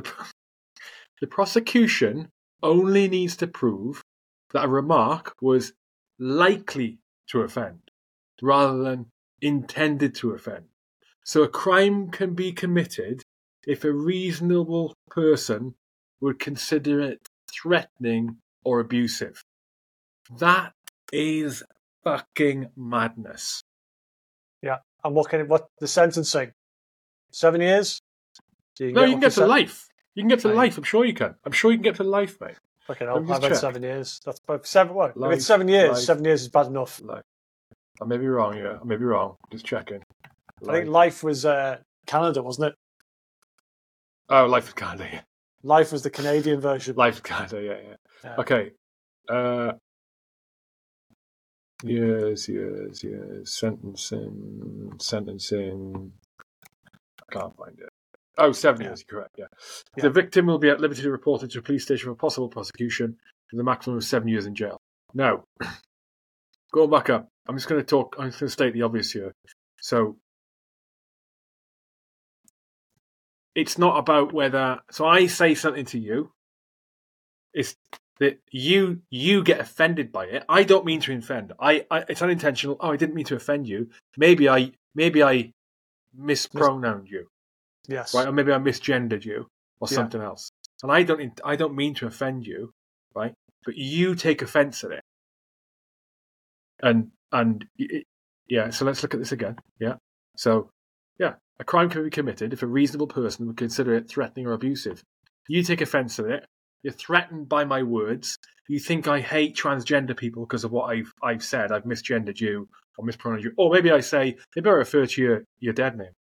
Speaker 2: the prosecution only needs to prove that a remark was likely to offend rather than intended to offend. So a crime can be committed if a reasonable person would consider it threatening or abusive. That is fucking madness.
Speaker 1: Yeah, and what can it, what the sentencing? Seven years?
Speaker 2: So you can no, get you can get to seven? life. You can get to
Speaker 1: right.
Speaker 2: life. I'm sure you can. I'm sure you can get to life, mate.
Speaker 1: Okay, I'll have it seven years. That's seven. What? Life, if it's seven years, life, seven years is bad enough.
Speaker 2: Life. I may be wrong. Yeah, I may be wrong. Just checking.
Speaker 1: Life. I think life was uh, Canada, wasn't it?
Speaker 2: Oh, life was Canada. Yeah.
Speaker 1: Life was the Canadian version.
Speaker 2: Life was Canada. Yeah, yeah. yeah. Okay. Uh, Yes, yes, yes. Sentencing, sentencing. I can't find it. Oh, seven yeah. years, correct, yeah. yeah. The victim will be at liberty to report it to a police station for possible prosecution. with a maximum of seven years in jail. Now, going back up, I'm just going to talk, I'm just going to state the obvious here. So, it's not about whether, so I say something to you, it's that you you get offended by it. I don't mean to offend. I, I it's unintentional. Oh, I didn't mean to offend you. Maybe I maybe I mispronounced you.
Speaker 1: Yes.
Speaker 2: Right, or maybe I misgendered you or
Speaker 1: Yeah.
Speaker 2: something else. And I don't I don't mean to offend you, right? But you take offence at it. And and it, yeah, so let's look at this again. Yeah. So, yeah, a crime can be committed if a reasonable person would consider it threatening or abusive. You take offence at it. You're threatened by my words. You think I hate transgender people because of what I've I've said. I've misgendered you or mispronounced you. Or maybe I say, maybe I refer to your, your dead name.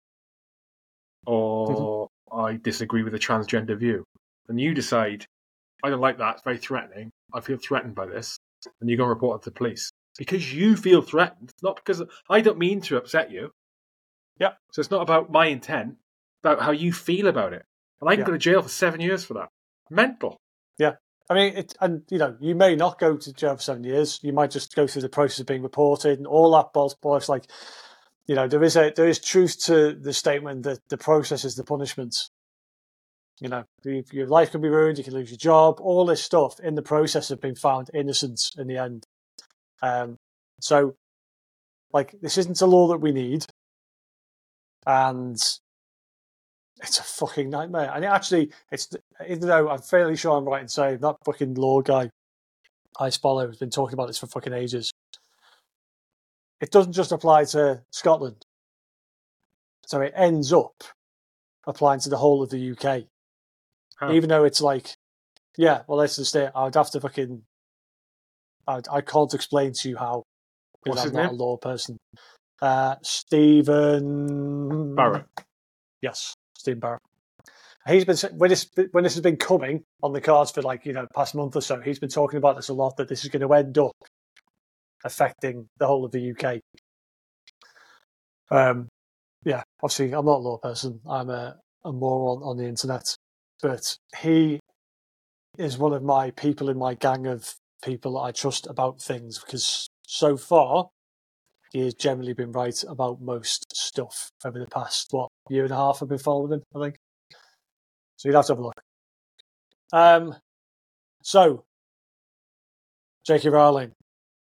Speaker 2: Or mm-hmm. I disagree with a transgender view. And you decide, I don't like that. It's very threatening. I feel threatened by this. And you go and report it to the police. Because you feel threatened. Not because I don't mean to upset you.
Speaker 1: Yeah.
Speaker 2: So it's not about my intent. It's about how you feel about it. And I can
Speaker 1: yeah.
Speaker 2: go to jail for seven years for that. Mental.
Speaker 1: Yeah. I mean, it, and, you know, you may not go to jail for seven years. You might just go through the process of being reported and all that bullshit. Like, you know, there is a there is truth to the statement that the process is the punishment. You know, your life can be ruined, you can lose your job, all this stuff in the process have been found innocent in the end. Um, so, like, this isn't a law that we need. And it's a fucking nightmare. And it actually, it's even though I'm fairly sure I'm right in saying that fucking law guy, Ice Follow, has been talking about this for fucking ages. It doesn't just apply to Scotland. So it ends up applying to the whole of the U K. Huh. Even though it's like, yeah, well, let's just say I would have to fucking, I, I can't explain to you how, because
Speaker 2: What's
Speaker 1: I'm
Speaker 2: his
Speaker 1: not
Speaker 2: name?
Speaker 1: a law person. Uh, Stephen
Speaker 2: Barrett.
Speaker 1: Yes, Stephen Barrett. He's been when this when this has been coming on the cards for like you know past month or so. He's been talking about this a lot. That this is going to end up affecting the whole of the U K. Um, yeah, obviously I'm not a law person. I'm a, a moron on the internet, but he is one of my people in my gang of people that I trust about things because so far he has generally been right about most stuff over the past what year and a half I've been following him. I think. So you'd have to have a look. Um, so, J K Rowling.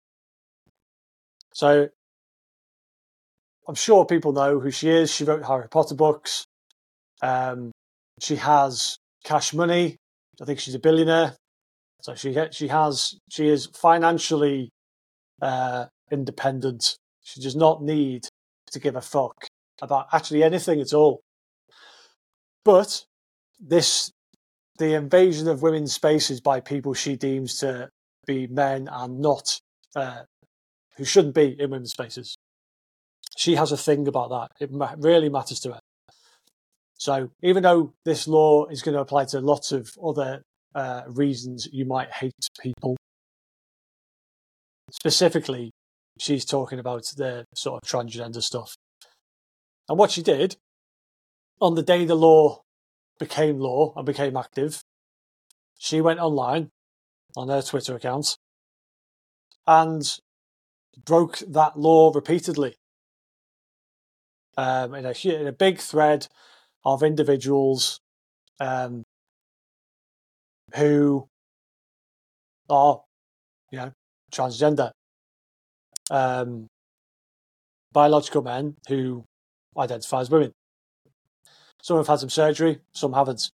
Speaker 1: So, I'm sure people know who she is. She wrote Harry Potter books. Um, she has cash money. I think she's a billionaire. So she she has she is financially uh, independent. She does not need to give a fuck about actually anything at all. But this. The invasion of women's spaces by people she deems to be men and not, uh, who shouldn't be in women's spaces. She has a thing about that. It ma- really matters to her. So even though this law is going to apply to lots of other uh, reasons you might hate people, specifically, she's talking about the sort of transgender stuff. And what she did, on the day the law became law and became active, she went online on her Twitter account and broke that law repeatedly um, in, a, in a big thread of individuals um, who are, you know, transgender, um, biological men who identify as women. Some have had some surgery, some haven't.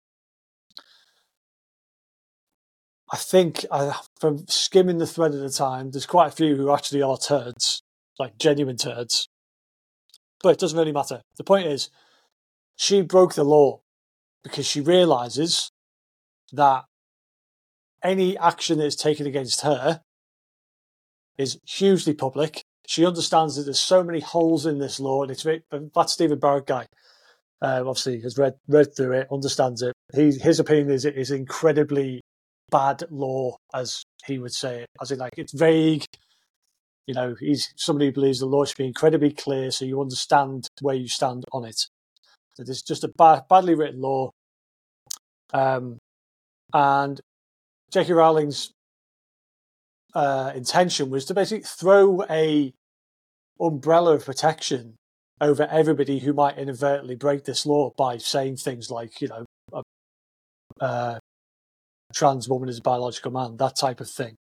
Speaker 1: I think uh, from skimming the thread at the time, there's quite a few who actually are turds, like genuine turds. But it doesn't really matter. The point is, she broke the law because she realises that any action that is taken against her is hugely public. She understands that there's so many holes in this law, and it's that Stephen Barrett guy uh, obviously has read read through it, understands it. He, his opinion is it is incredibly bad law, as he would say it, as in like it's vague. You know, he's somebody who believes the law should be incredibly clear, so you understand where you stand on it. So it's just a bad, badly written law, um, and J K Rowling's uh, intention was to basically throw a umbrella of protection over everybody who might inadvertently break this law by saying things like, you know, a, a trans woman is a biological man, that type of thing.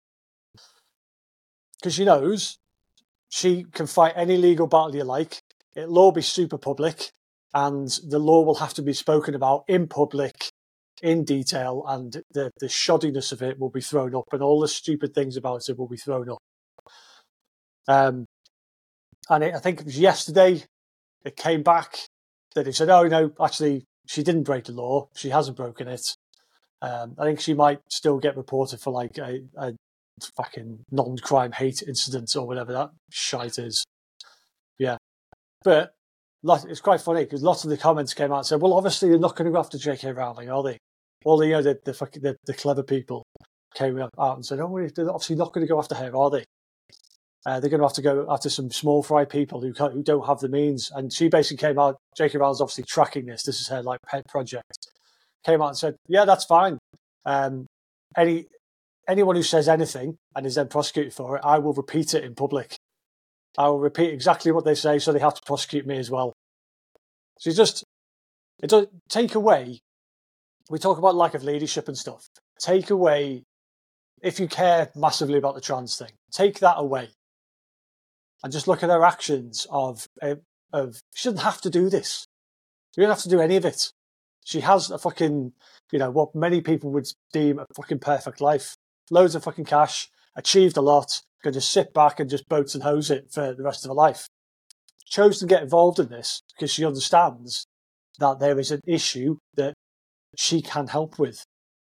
Speaker 1: Because she knows she can fight any legal battle you like. It'll all be super public, and the law will have to be spoken about in public, in detail, and the, the shoddiness of it will be thrown up, and all the stupid things about it will be thrown up. Um, and it, I think it was yesterday, it came back that he said, oh, no, actually, she didn't break the law. She hasn't broken it. Um, I think she might still get reported for like a, a fucking non-crime hate incident or whatever that shite is. Yeah. But it's quite funny because lots of the comments came out and said, well, obviously they're not going to go after J K Rowling, are they? All the, you know, the, the, fucking, the, the clever people came out and said, oh, they're obviously not going to go after her, are they? Uh, they're going to have to go after some small fry people who can't, who don't have the means. And she basically came out, J K Rowling's obviously tracking this. This is her like pet project. Came out and said, yeah, that's fine. Um, any anyone who says anything and is then prosecuted for it, I will repeat it in public. I will repeat exactly what they say, so they have to prosecute me as well. So you just it does take away. We talk about lack of leadership and stuff. Take away, if you care massively about the trans thing, take that away, and just look at her actions. Of of she doesn't have to do this. She doesn't have to do any of it. She has a fucking, you know, what many people would deem a fucking perfect life. Loads of fucking cash, achieved a lot, can just sit back and just boats and hose it for the rest of her life. Chose to get involved in this because she understands that there is an issue that she can help with.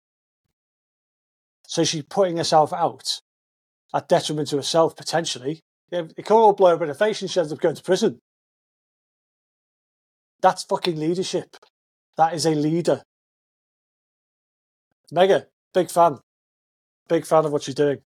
Speaker 1: So she's putting herself out at detriment to herself, potentially. It can all blow up in her face and she ends up going to prison. That's fucking leadership. That is a leader. Mega, big fan. Big fan of what she's doing.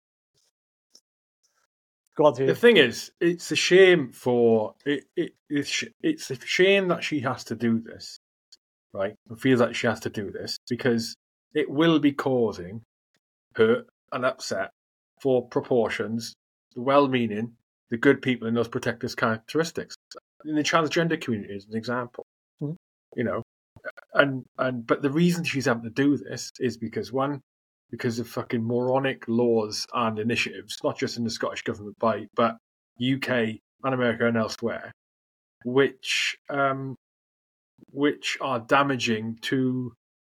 Speaker 1: Go on, Hugh.
Speaker 2: The thing is, it's a shame for it, it. It's it's a shame that she has to do this, right? And feels like she has to do this because it will be causing hurt and upset for proportions, the well-meaning, the good people in those protective characteristics. In the transgender community, as an example, mm-hmm. you know, and and but the reason she's having to do this is because one. Because of fucking moronic laws and initiatives, not just in the Scottish government, by but U K and America and elsewhere, which um, which are damaging to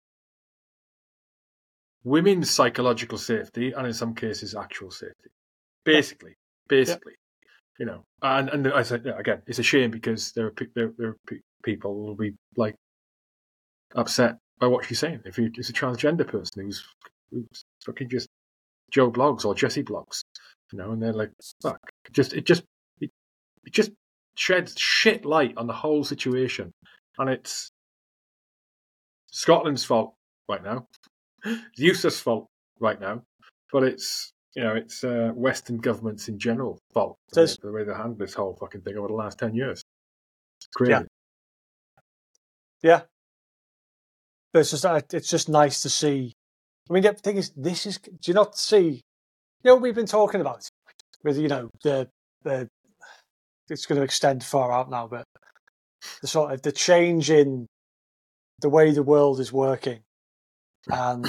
Speaker 2: women's psychological safety and in some cases actual safety. Basically, basically, yeah. you know, and and I said yeah, again, it's a shame because there are there, there are people who will be like upset by what she's saying. If it's a transgender person who's fucking just Joe Blogs or Jesse Blogs, you know, and they're like, fuck. Just it just it, it just sheds shit light on the whole situation, and it's Scotland's fault right now, Eustace's fault right now, but it's you know it's uh, Western governments in general fault for the, the way they handled this whole fucking thing over the last ten years. It's crazy.
Speaker 1: Yeah. yeah, but it's just it's just nice to see. I mean, the thing is, this is, do you not see, you know what we've been talking about with, you know, the, the, it's going to extend far out now, but the sort of, the change in the way the world is working and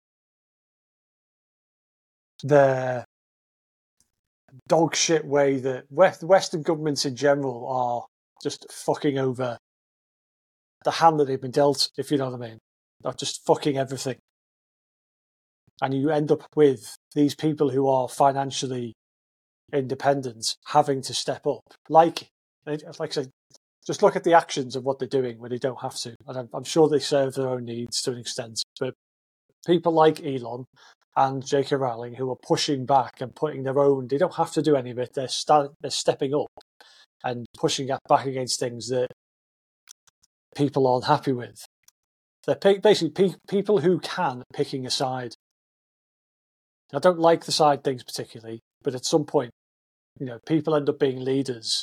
Speaker 1: the dog shit way that West, Western governments in general are just fucking over the hand that they've been dealt, if you know what I mean. They're just fucking everything. And you end up with these people who are financially independent having to step up. Like, like I said, just look at the actions of what they're doing when they don't have to. And I'm, I'm sure they serve their own needs to an extent. But people like Elon and J K Rowling who are pushing back and putting their own, they don't have to do any of it. They're, sta- they're stepping up and pushing back against things that people aren't happy with. They're basically pe- people who can picking a side. I don't like the side things particularly, but at some point, you know, people end up being leaders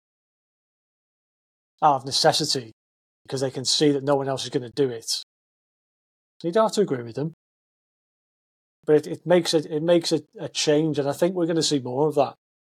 Speaker 1: out of necessity because they can see that no one else is going to do it. So you don't have to agree with them. but it, it makes it it makes it a change, and I think we're going to see more of that.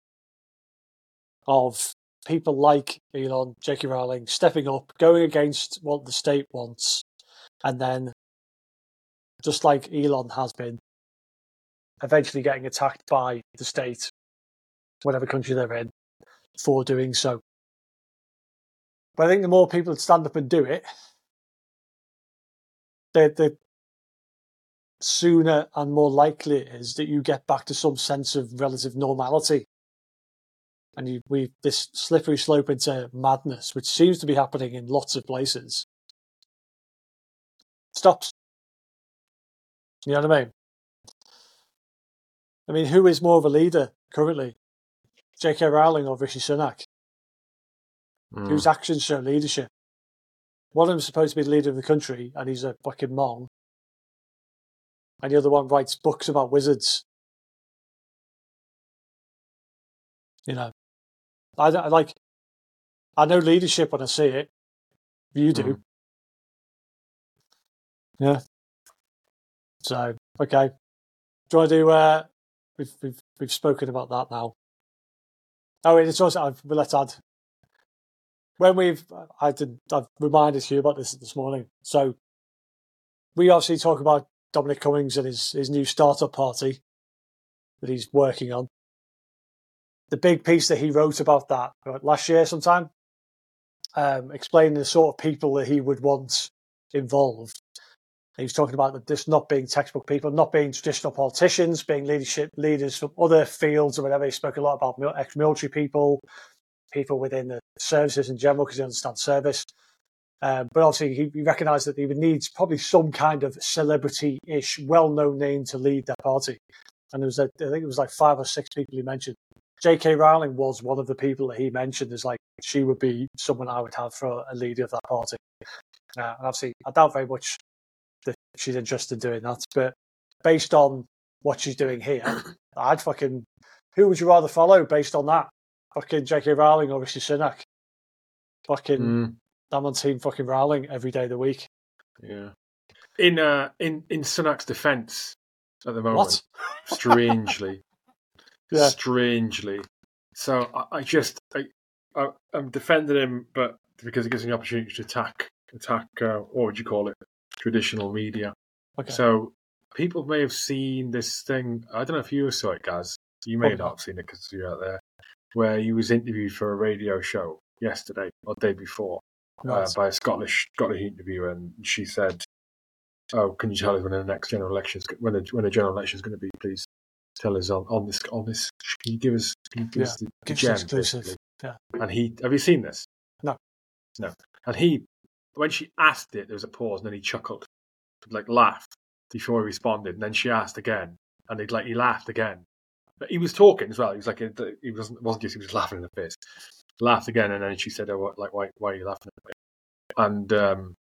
Speaker 1: Of people like Elon, J K Rowling stepping up, going against what the state wants, and then, just like Elon has been, eventually getting attacked by the state, whatever country they're in, for doing so. But I think the more people that stand up and do it, the, the sooner and more likely it is that you get back to some sense of relative normality. And you, we this slippery slope into madness, which seems to be happening in lots of places, stops. You know what I mean? I mean, who is more of a leader currently? J K Rowling or Rishi Sunak? Mm. Whose actions show leadership? One of them is supposed to be the leader of the country, and he's a fucking mong. And the other one writes books about wizards. You know, I, I like. I know leadership when I see it. You do. Mm. Yeah. So okay. Do you want to do? Uh, we've we've we've spoken about that now. Oh, it's also. I've, let's add. When we've, I did. I've reminded you about this this morning. So we obviously talk about Dominic Cummings and his his new startup party that he's working on. The big piece that he wrote about that last year sometime, um, explaining the sort of people that he would want involved. He was talking about this not being textbook people, not being traditional politicians, being leadership leaders from other fields or whatever. He spoke a lot about ex-military people, people within the services in general, because he understands service. Um, but obviously, he, he recognised that he would need probably some kind of celebrity-ish, well-known name to lead that party. And there was, a, I think it was like five or six people he mentioned. J K Rowling was one of the people that he mentioned as like, she would be someone I would have for a leader of that party. Uh, and obviously, I doubt very much that she's interested in doing that. But based on what she's doing here, I'd fucking... Who would you rather follow based on that? Fucking J K Rowling or Rishi Sunak? Fucking... Mm. I'm on team fucking Rowling every day of the week.
Speaker 2: Yeah. In uh, in, in Sunak's defence at the moment,
Speaker 1: what?
Speaker 2: strangely...
Speaker 1: Yeah.
Speaker 2: Strangely. So I, I just, I, I, I'm defending him, but because it gives me the opportunity to attack, attack, uh, what would you call it? Traditional media. Okay. So people may have seen this thing. I don't know if you saw it, Gaz. You may okay. not have seen it because you're out there, where he was interviewed for a radio show yesterday or the day before nice. uh, by a Scottish Scottish interviewer, and she said, "Oh, can you tell us when the next general election is when the when the general election is going to be, please?" Tell us on, on this on this. Can you give us? Can you give
Speaker 1: yeah.
Speaker 2: us the, the
Speaker 1: give
Speaker 2: gem,
Speaker 1: exclusive? Yeah.
Speaker 2: And he, have you seen this?
Speaker 1: No.
Speaker 2: No. And he, when she asked it, there was a pause, and then he chuckled, like laughed before he responded. And then she asked again, and he like he laughed again. But he was talking as well. He was like he wasn't wasn't just he was laughing in the face. Laughed again, and then she said, "Oh, what, like why why are you laughing at me?" And um,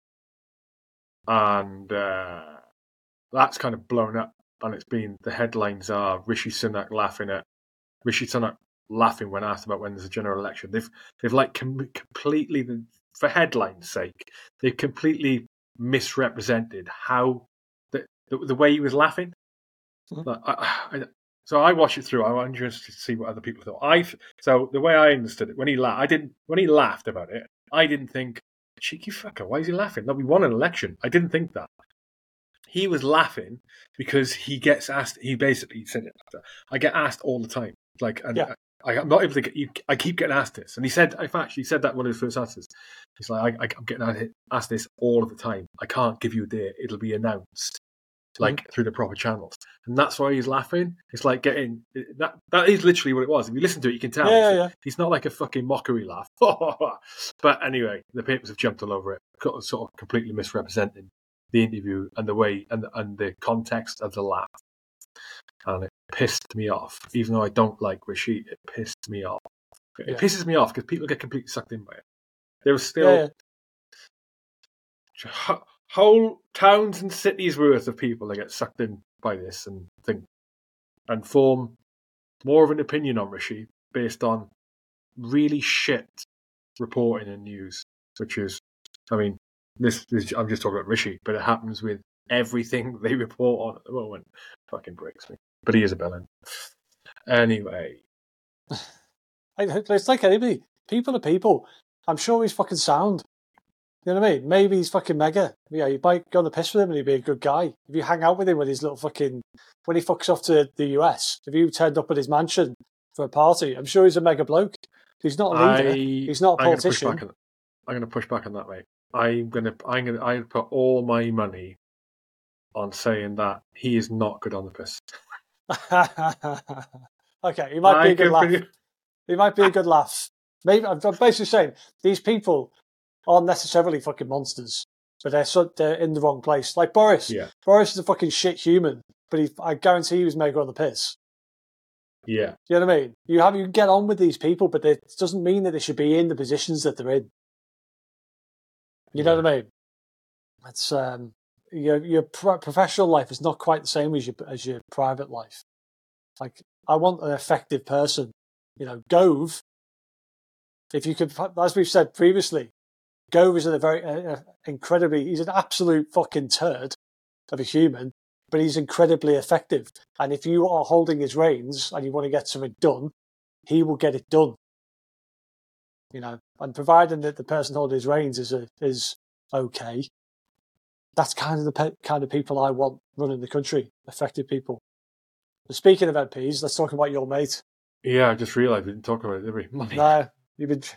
Speaker 2: and uh, that's kind of blown up. And it's been, the headlines are Rishi Sunak laughing at, Rishi Sunak laughing when asked about when there's a general election. They've, they've like com- completely, for headlines' sake, they've completely misrepresented how, the the, the way he was laughing. Mm-hmm. Like, I, I, so I watched it through. I'm interested to see what other people thought. I So the way I understood it, when he laughed, I didn't, when he laughed about it, I didn't think, cheeky fucker, why is he laughing? No, we won an election. I didn't think that. He was laughing because he gets asked. He basically said it after. I get asked all the time. Like, and yeah. I, I'm not able to get. You, I keep getting asked this, and he said, in fact, he said that one of his first answers. He's like, I, I'm getting asked this all of the time. I can't give you a date. It'll be announced, like mm-hmm. through the proper channels, and that's why he's laughing. It's like getting that. That is literally what it was. If you listen to it, you can tell.
Speaker 1: Yeah, yeah, yeah.
Speaker 2: He's not like a fucking mockery laugh. But anyway, the papers have jumped all over it, sort of completely misrepresenting the interview and the way and and the context of the laugh, and it pissed me off. Even though I don't like Rishi, it pissed me off. It yeah. pisses me off because people get completely sucked in by it. There was still yeah. whole towns and cities worth of people that get sucked in by this and think and form more of an opinion on Rishi based on really shit reporting and news, which is, I mean. This, this I'm just talking about Rishi, but it happens with everything they report on at the moment. Fucking breaks me. But he is a bellend. Anyway.
Speaker 1: It's like anybody. People are people. I'm sure he's fucking sound. You know what I mean? Maybe he's fucking mega. Yeah, you might go on the piss with him and he'd be a good guy. If you hang out with him when his little fucking... When he fucks off to the U S, if you turned up at his mansion for a party, I'm sure he's a mega bloke. He's not a leader.
Speaker 2: I,
Speaker 1: he's not a
Speaker 2: I'm
Speaker 1: politician.
Speaker 2: Gonna I'm going to push back on that, mate. I'm going to I'm going to I put all my money on saying that he is not good on the piss.
Speaker 1: Okay, he might
Speaker 2: I
Speaker 1: be a good laugh.
Speaker 2: Be...
Speaker 1: He might be a good laugh. Maybe I'm basically saying these people aren't necessarily fucking monsters, but they're so, they're in the wrong place. Like Boris.
Speaker 2: Yeah.
Speaker 1: Boris is a fucking shit human, but he, I guarantee he was mega on the piss.
Speaker 2: Yeah.
Speaker 1: You know what I mean? You have you can get on with these people, but it doesn't mean that they should be in the positions that they're in. You know
Speaker 2: yeah.
Speaker 1: what I mean? It's um, your your pro- professional life is not quite the same as your as your private life. Like, I want an effective person. You know, Gove. If you could, as we've said previously, Gove is a very uh, incredibly. He's an absolute fucking turd of a human, but he's incredibly effective. And if you are holding his reins and you want to get something done, he will get it done. You know, and providing that the person holding his reins is a, is okay, that's kind of the pe- kind of people I want running the country. Effective people. But speaking of M Ps, let's talk about your mate.
Speaker 2: Yeah, I just realised we didn't talk about it, did we? Money.
Speaker 1: No, you've been.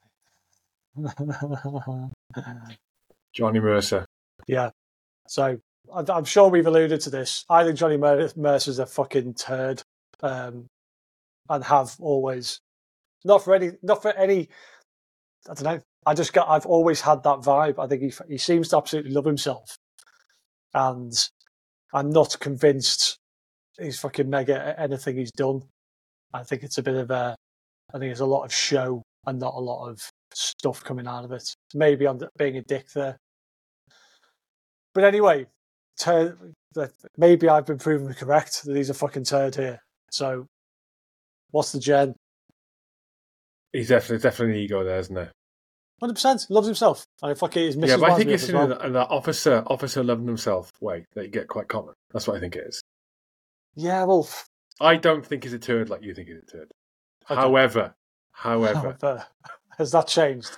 Speaker 2: Johnny Mercer.
Speaker 1: Yeah. So I'm sure we've alluded to this. I think Johnny Mercer's a fucking turd, um, and have always. Not for any. Not for any. I don't know. I just got. I've always had that vibe. I think he he seems to absolutely love himself, and I'm not convinced he's fucking mega at anything he's done. I think it's a bit of a. I think there's a lot of show and not a lot of stuff coming out of it. Maybe I'm being a dick there. But anyway, tur- maybe I've been proven correct that he's a fucking turd here. So, what's the gen?
Speaker 2: He's definitely definitely an ego there, isn't there?
Speaker 1: one hundred percent. Loves himself. And fucking his
Speaker 2: Yeah, but I think
Speaker 1: it's
Speaker 2: it's in well. that, that officer officer loving himself way that you get quite common. That's what I think it is.
Speaker 1: Yeah, well...
Speaker 2: I don't think he's a turd like you think he's a turd. Okay. However, however...
Speaker 1: However, has that changed?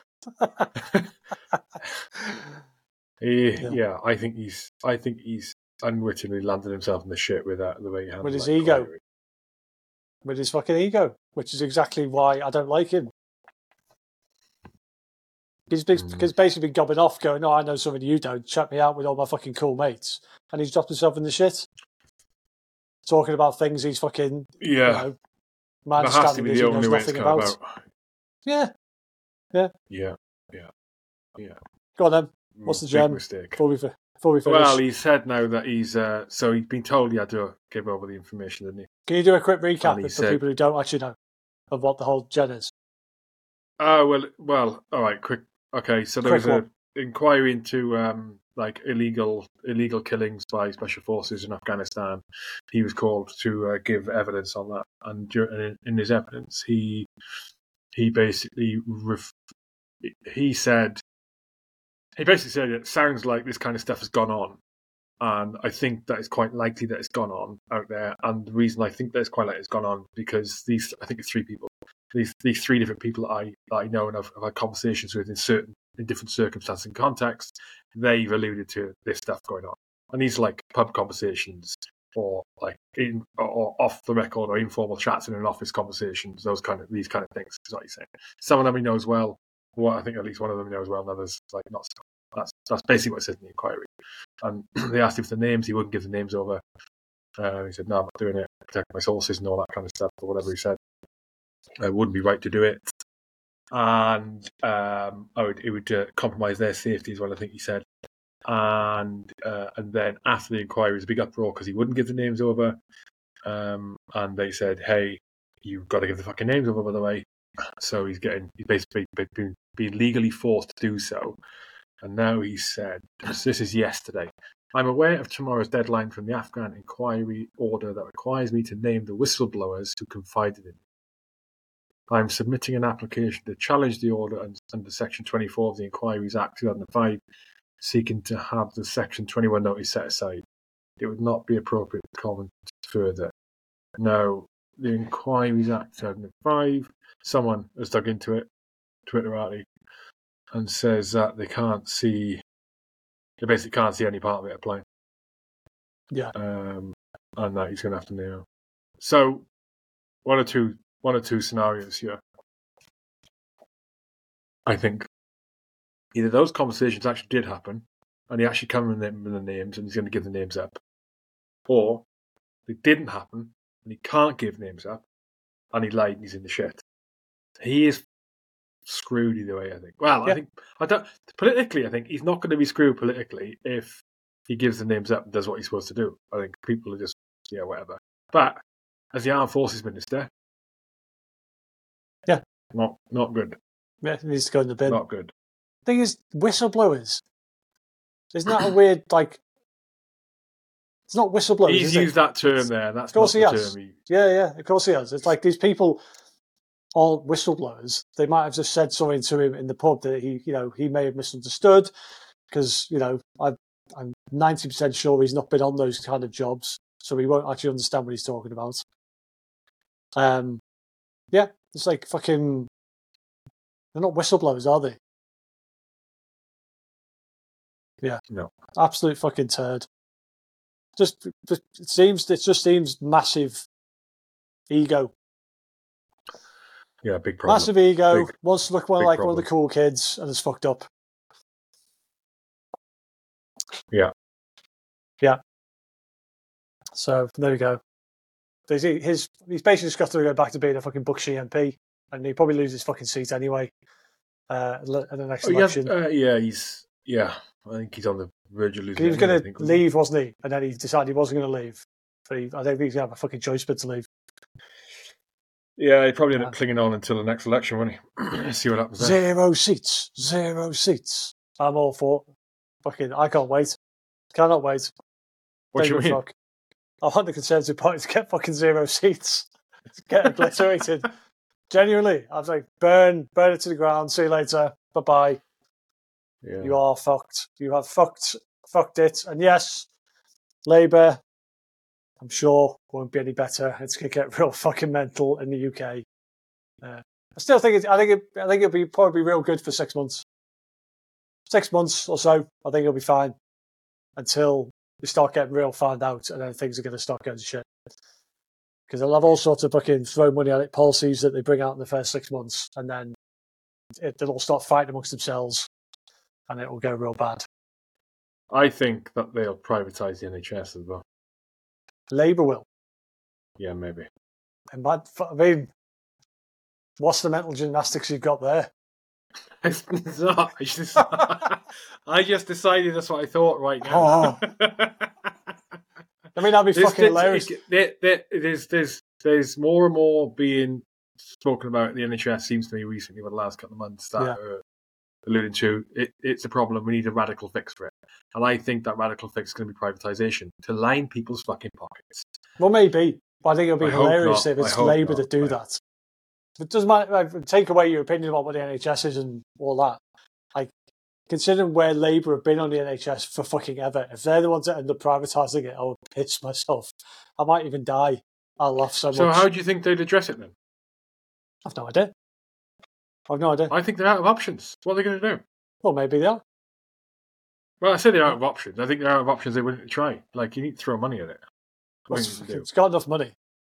Speaker 2: he, yeah. yeah, I think he's I think he's unwittingly landed himself in the shit with that, the way he handled
Speaker 1: with his
Speaker 2: that
Speaker 1: ego.
Speaker 2: inquiry.
Speaker 1: With his fucking ego, which is exactly why I don't like him. He's, been, mm. he's basically been gobbing off, going, "Oh, I know something you don't. Check me out with all my fucking cool mates," and he's dropped himself in the shit, talking about things he's fucking
Speaker 2: yeah.
Speaker 1: You know, man
Speaker 2: that has to be the only way it's come about. about.
Speaker 1: Yeah, yeah,
Speaker 2: yeah, yeah, yeah.
Speaker 1: Go on then. What's the gem?
Speaker 2: Mistake.
Speaker 1: Before we, before we finish.
Speaker 2: Well, he said now that he's uh, so he's been told he had to give over the information, didn't he?
Speaker 1: Can you do a quick recap for
Speaker 2: said,
Speaker 1: people who don't actually know of what the whole gen is?
Speaker 2: Oh, well, well, all right, quick. Okay, so there quick was an inquiry into um, like illegal illegal killings by special forces in Afghanistan. He was called to uh, give evidence on that, and during, in his evidence, he he basically ref- he said he basically said it sounds like this kind of stuff has gone on. And I think that it's quite likely that it's gone on out there. And the reason I think that it's quite likely it's gone on because these, I think it's three people, these these three different people that I that I know and I've, I've had conversations with in certain in different circumstances and contexts. They've alluded to this stuff going on, and these are like pub conversations or like in or off the record or informal chats in an office conversations. Those kind of these kind of things is what he's saying. Some of them he knows well. Well, I think at least one of them he knows well, and others like not so. That's that's basically what it says in the inquiry. And they asked him for the names. He wouldn't give the names over. Uh, he said, "No, I'm not doing it. Protect my sources and all that kind of stuff," or whatever he said. It wouldn't be right to do it, and um, I would it would uh, compromise their safety, is what I think he said. And uh, and then after the inquiry, was a big uproar because he wouldn't give the names over. Um, and they said, "Hey, you've got to give the fucking names over, by the way." So he's getting he's basically been, been legally forced to do so. And now he said, this is yesterday, "I'm aware of tomorrow's deadline from the Afghan inquiry order that requires me to name the whistleblowers who confided in me. I'm submitting an application to challenge the order under Section twenty-four of the Inquiries Act two thousand five seeking to have the Section twenty-one notice set aside. It would not be appropriate to comment further. Now, the Inquiries Act two thousand five, someone has dug into it, Twitterati, and says that they can't see, they basically can't see any part of it applying.
Speaker 1: Yeah.
Speaker 2: Um, and that he's going to have to know. So, one or two, one or two scenarios here. I think either those conversations actually did happen, and he actually come with the, with the names, and he's going to give the names up, or they didn't happen, and he can't give names up, and he lied, and he's in the shit. He is screwed either way, I think. Well, yeah. I think I don't politically. I think he's not going to be screwed politically if he gives the names up and does what he's supposed to do. I think people are just yeah, whatever. But as the Armed Forces Minister,
Speaker 1: yeah,
Speaker 2: not not good.
Speaker 1: Yeah, he needs to go in the bin.
Speaker 2: Not good.
Speaker 1: Thing is, whistleblowers. Isn't that a weird like? It's not whistleblowers.
Speaker 2: He's used it? that term it's, there. That's
Speaker 1: of course
Speaker 2: not
Speaker 1: he
Speaker 2: the
Speaker 1: has.
Speaker 2: term. He...
Speaker 1: Yeah, yeah. Of course he has. It's like these people aren't whistleblowers. They might have just said something to him in the pub that he, you know, he may have misunderstood because you know I, I'm ninety percent sure he's not been on those kind of jobs, so he won't actually understand what he's talking about. Um, yeah, it's like fucking. They're not whistleblowers, are they? Yeah.
Speaker 2: No.
Speaker 1: Absolute fucking turd. Just, just it seems it just seems massive ego.
Speaker 2: Yeah, big problem.
Speaker 1: Massive ego.
Speaker 2: Big,
Speaker 1: wants to look well like problem. One of the cool kids, and is fucked up.
Speaker 2: Yeah.
Speaker 1: Yeah. So there we go. His, his he's basically just got to go back to being a fucking Buckshire M P, and he probably lose his fucking seat anyway. Uh, at the next
Speaker 2: oh,
Speaker 1: election.
Speaker 2: Yeah, uh, yeah, he's yeah. I think he's on the verge of losing.
Speaker 1: He was going to leave, wasn't he? And then he decided he wasn't going to leave. But he, I don't think he's going to have a fucking choice but to leave.
Speaker 2: Yeah, he probably ended up clinging on until the next election, won't he? See what happens.
Speaker 1: Zero
Speaker 2: there.
Speaker 1: seats, zero seats. I'm all for fucking. I can't wait. Cannot wait.
Speaker 2: What do you mean?
Speaker 1: Fuck. I want the Conservative Party to get fucking zero seats. Get obliterated. Genuinely, I was like, burn, burn it to the ground. See you later. Bye bye.
Speaker 2: Yeah.
Speaker 1: You are fucked. You have fucked, fucked it. And yes, Labour, I'm sure, won't be any better. It's gonna get real fucking mental in the U K. Uh, I still think it. I think it. I think it'll be probably real good for six months. Six months or so. I think it'll be fine until they start getting real found out, and then things are going to start going to shit. Because they'll have all sorts of fucking throw money at it policies that they bring out in the first six months, and then it, they'll all start fighting amongst themselves, and it will go real bad.
Speaker 2: I think that they'll privatise the N H S as well.
Speaker 1: Labour will.
Speaker 2: Yeah, maybe.
Speaker 1: And that, I mean, what's the mental gymnastics you've got there?
Speaker 2: It's not. It's just, I just decided that's what I thought right now.
Speaker 1: Oh. I mean, that'd be
Speaker 2: there's,
Speaker 1: fucking hilarious.
Speaker 2: There, there, there's, there's, there's more and more being spoken about the N H S, seems to me, recently, over the last couple of months, that
Speaker 1: yeah.
Speaker 2: are alluding to it, it's a problem. We need a radical fix for it. And I think that radical fix is going to be privatisation to line people's fucking pockets.
Speaker 1: Well, maybe. But I think it'll be
Speaker 2: I
Speaker 1: hilarious if it's Labour
Speaker 2: not.
Speaker 1: that do
Speaker 2: I...
Speaker 1: that. It doesn't matter. Like, take away your opinion about what the N H S is and all that. Like, considering where Labour have been on the N H S for fucking ever, if they're the ones that end up privatising it, I'll piss myself. I might even die. I'll laugh so much.
Speaker 2: So how do you think they'd address it then?
Speaker 1: I've no idea. I've no idea.
Speaker 2: I think they're out of options. What are they going to do?
Speaker 1: Well, maybe they are.
Speaker 2: Well, I say they're out of options. I think they're out of options they wouldn't try. Like, you need to throw money at it.
Speaker 1: Well, it's, it's got enough money.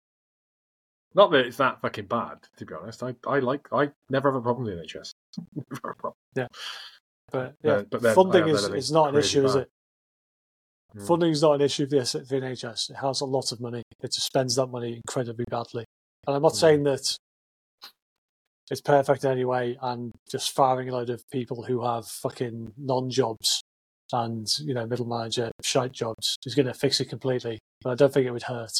Speaker 2: Not that it's that fucking bad, to be honest. I, I like, I never have a problem with the N H S. Never have a problem.
Speaker 1: Yeah. But, yeah,
Speaker 2: uh, but then,
Speaker 1: funding is, is not an issue,
Speaker 2: bad.
Speaker 1: is it?
Speaker 2: Mm.
Speaker 1: Funding is not an issue for the, for the N H S. It has a lot of money. It just spends that money incredibly badly. And I'm not mm. saying that it's perfect in any way and just firing a load of people who have fucking non-jobs and, you know, middle manager shite jobs is going to fix it completely. But I don't think it would hurt.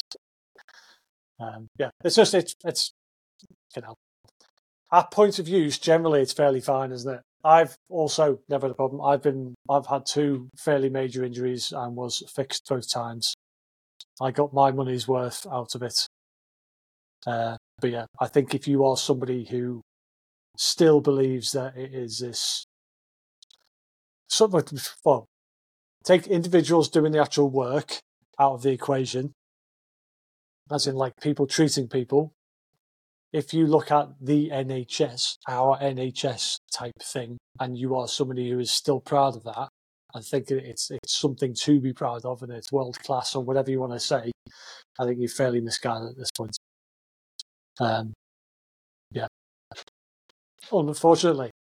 Speaker 1: Um, yeah, it's just, it's, it's, you know, at point of use, generally it's fairly fine, isn't it? I've also never had a problem. I've been, I've had two fairly major injuries and was fixed both times. I got my money's worth out of it. Uh, but yeah, I think if you are somebody who still believes that it is this some, well, take individuals doing the actual work out of the equation, as in like people treating people. If you look at the N H S, our N H S type thing, and you are somebody who is still proud of that and think that it's it's something to be proud of and it's world class or whatever you want to say, I think you're fairly misguided at this point. Um, yeah. Unfortunately.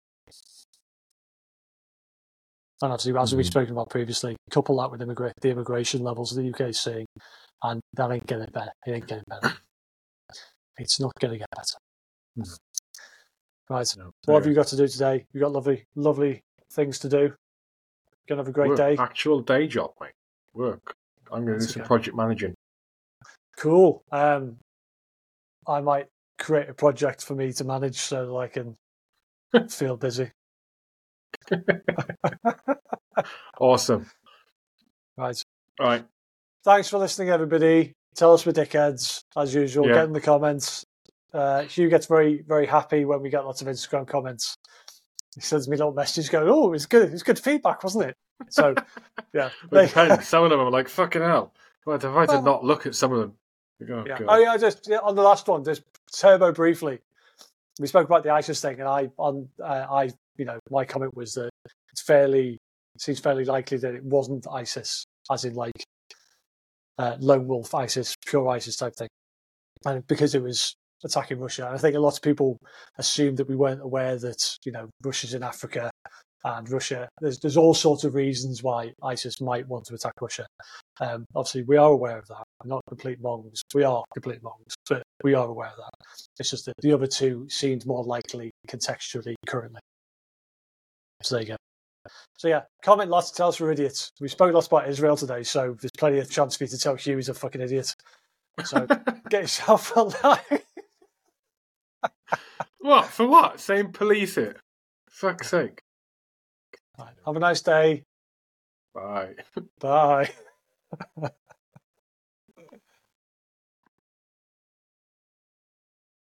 Speaker 1: And obviously, as mm-hmm. we've spoken about previously, couple that with immigra- the immigration levels the U K is seeing, and that ain't getting better. It ain't getting better. It's not going to get better. Mm. Right. No, what have you got to do today? You've got lovely, lovely things to do. Going to have a great
Speaker 2: Work.
Speaker 1: day.
Speaker 2: Actual day job, mate. Work. I'm going to do some okay. project managing.
Speaker 1: Cool. Um, I might create a project for me to manage so that I can feel busy.
Speaker 2: Awesome.
Speaker 1: Right.
Speaker 2: All right.
Speaker 1: Thanks for listening, everybody. Tell us we're dickheads, as usual. Yeah. Get in the comments. Uh, Hugh gets very, very happy when we get lots of Instagram comments. He sends me little messages going, oh, it was good. It was good feedback, wasn't it? So, yeah.
Speaker 2: It depends. Some of them are like, fucking hell. I've had to not look at some of them. Oh,
Speaker 1: yeah. oh, yeah, just yeah, on the last one, just turbo briefly. We spoke about the ISIS thing, and I, on, uh, I, you know, my comment was that it's fairly, it seems fairly likely that it wasn't ISIS, as in like uh, lone wolf ISIS, pure ISIS type thing, and because it was attacking Russia. And I think a lot of people assumed that we weren't aware that, you know, Russia's in Africa and Russia. There's there's all sorts of reasons why ISIS might want to attack Russia. Um, obviously, we are aware of that. We're not complete mongs. We are complete mongs, but we are aware of that. It's just that the other two seemed more likely contextually currently. So there you go. So yeah, comment lots, tell us we're idiots. We spoke lots about Israel today, so there's plenty of chance for you to tell Hugh he's a fucking idiot. So get yourself a like.
Speaker 2: What? For what? Saying police it? Fuck's sake.
Speaker 1: Right. Have a nice day.
Speaker 2: Bye.
Speaker 1: Bye.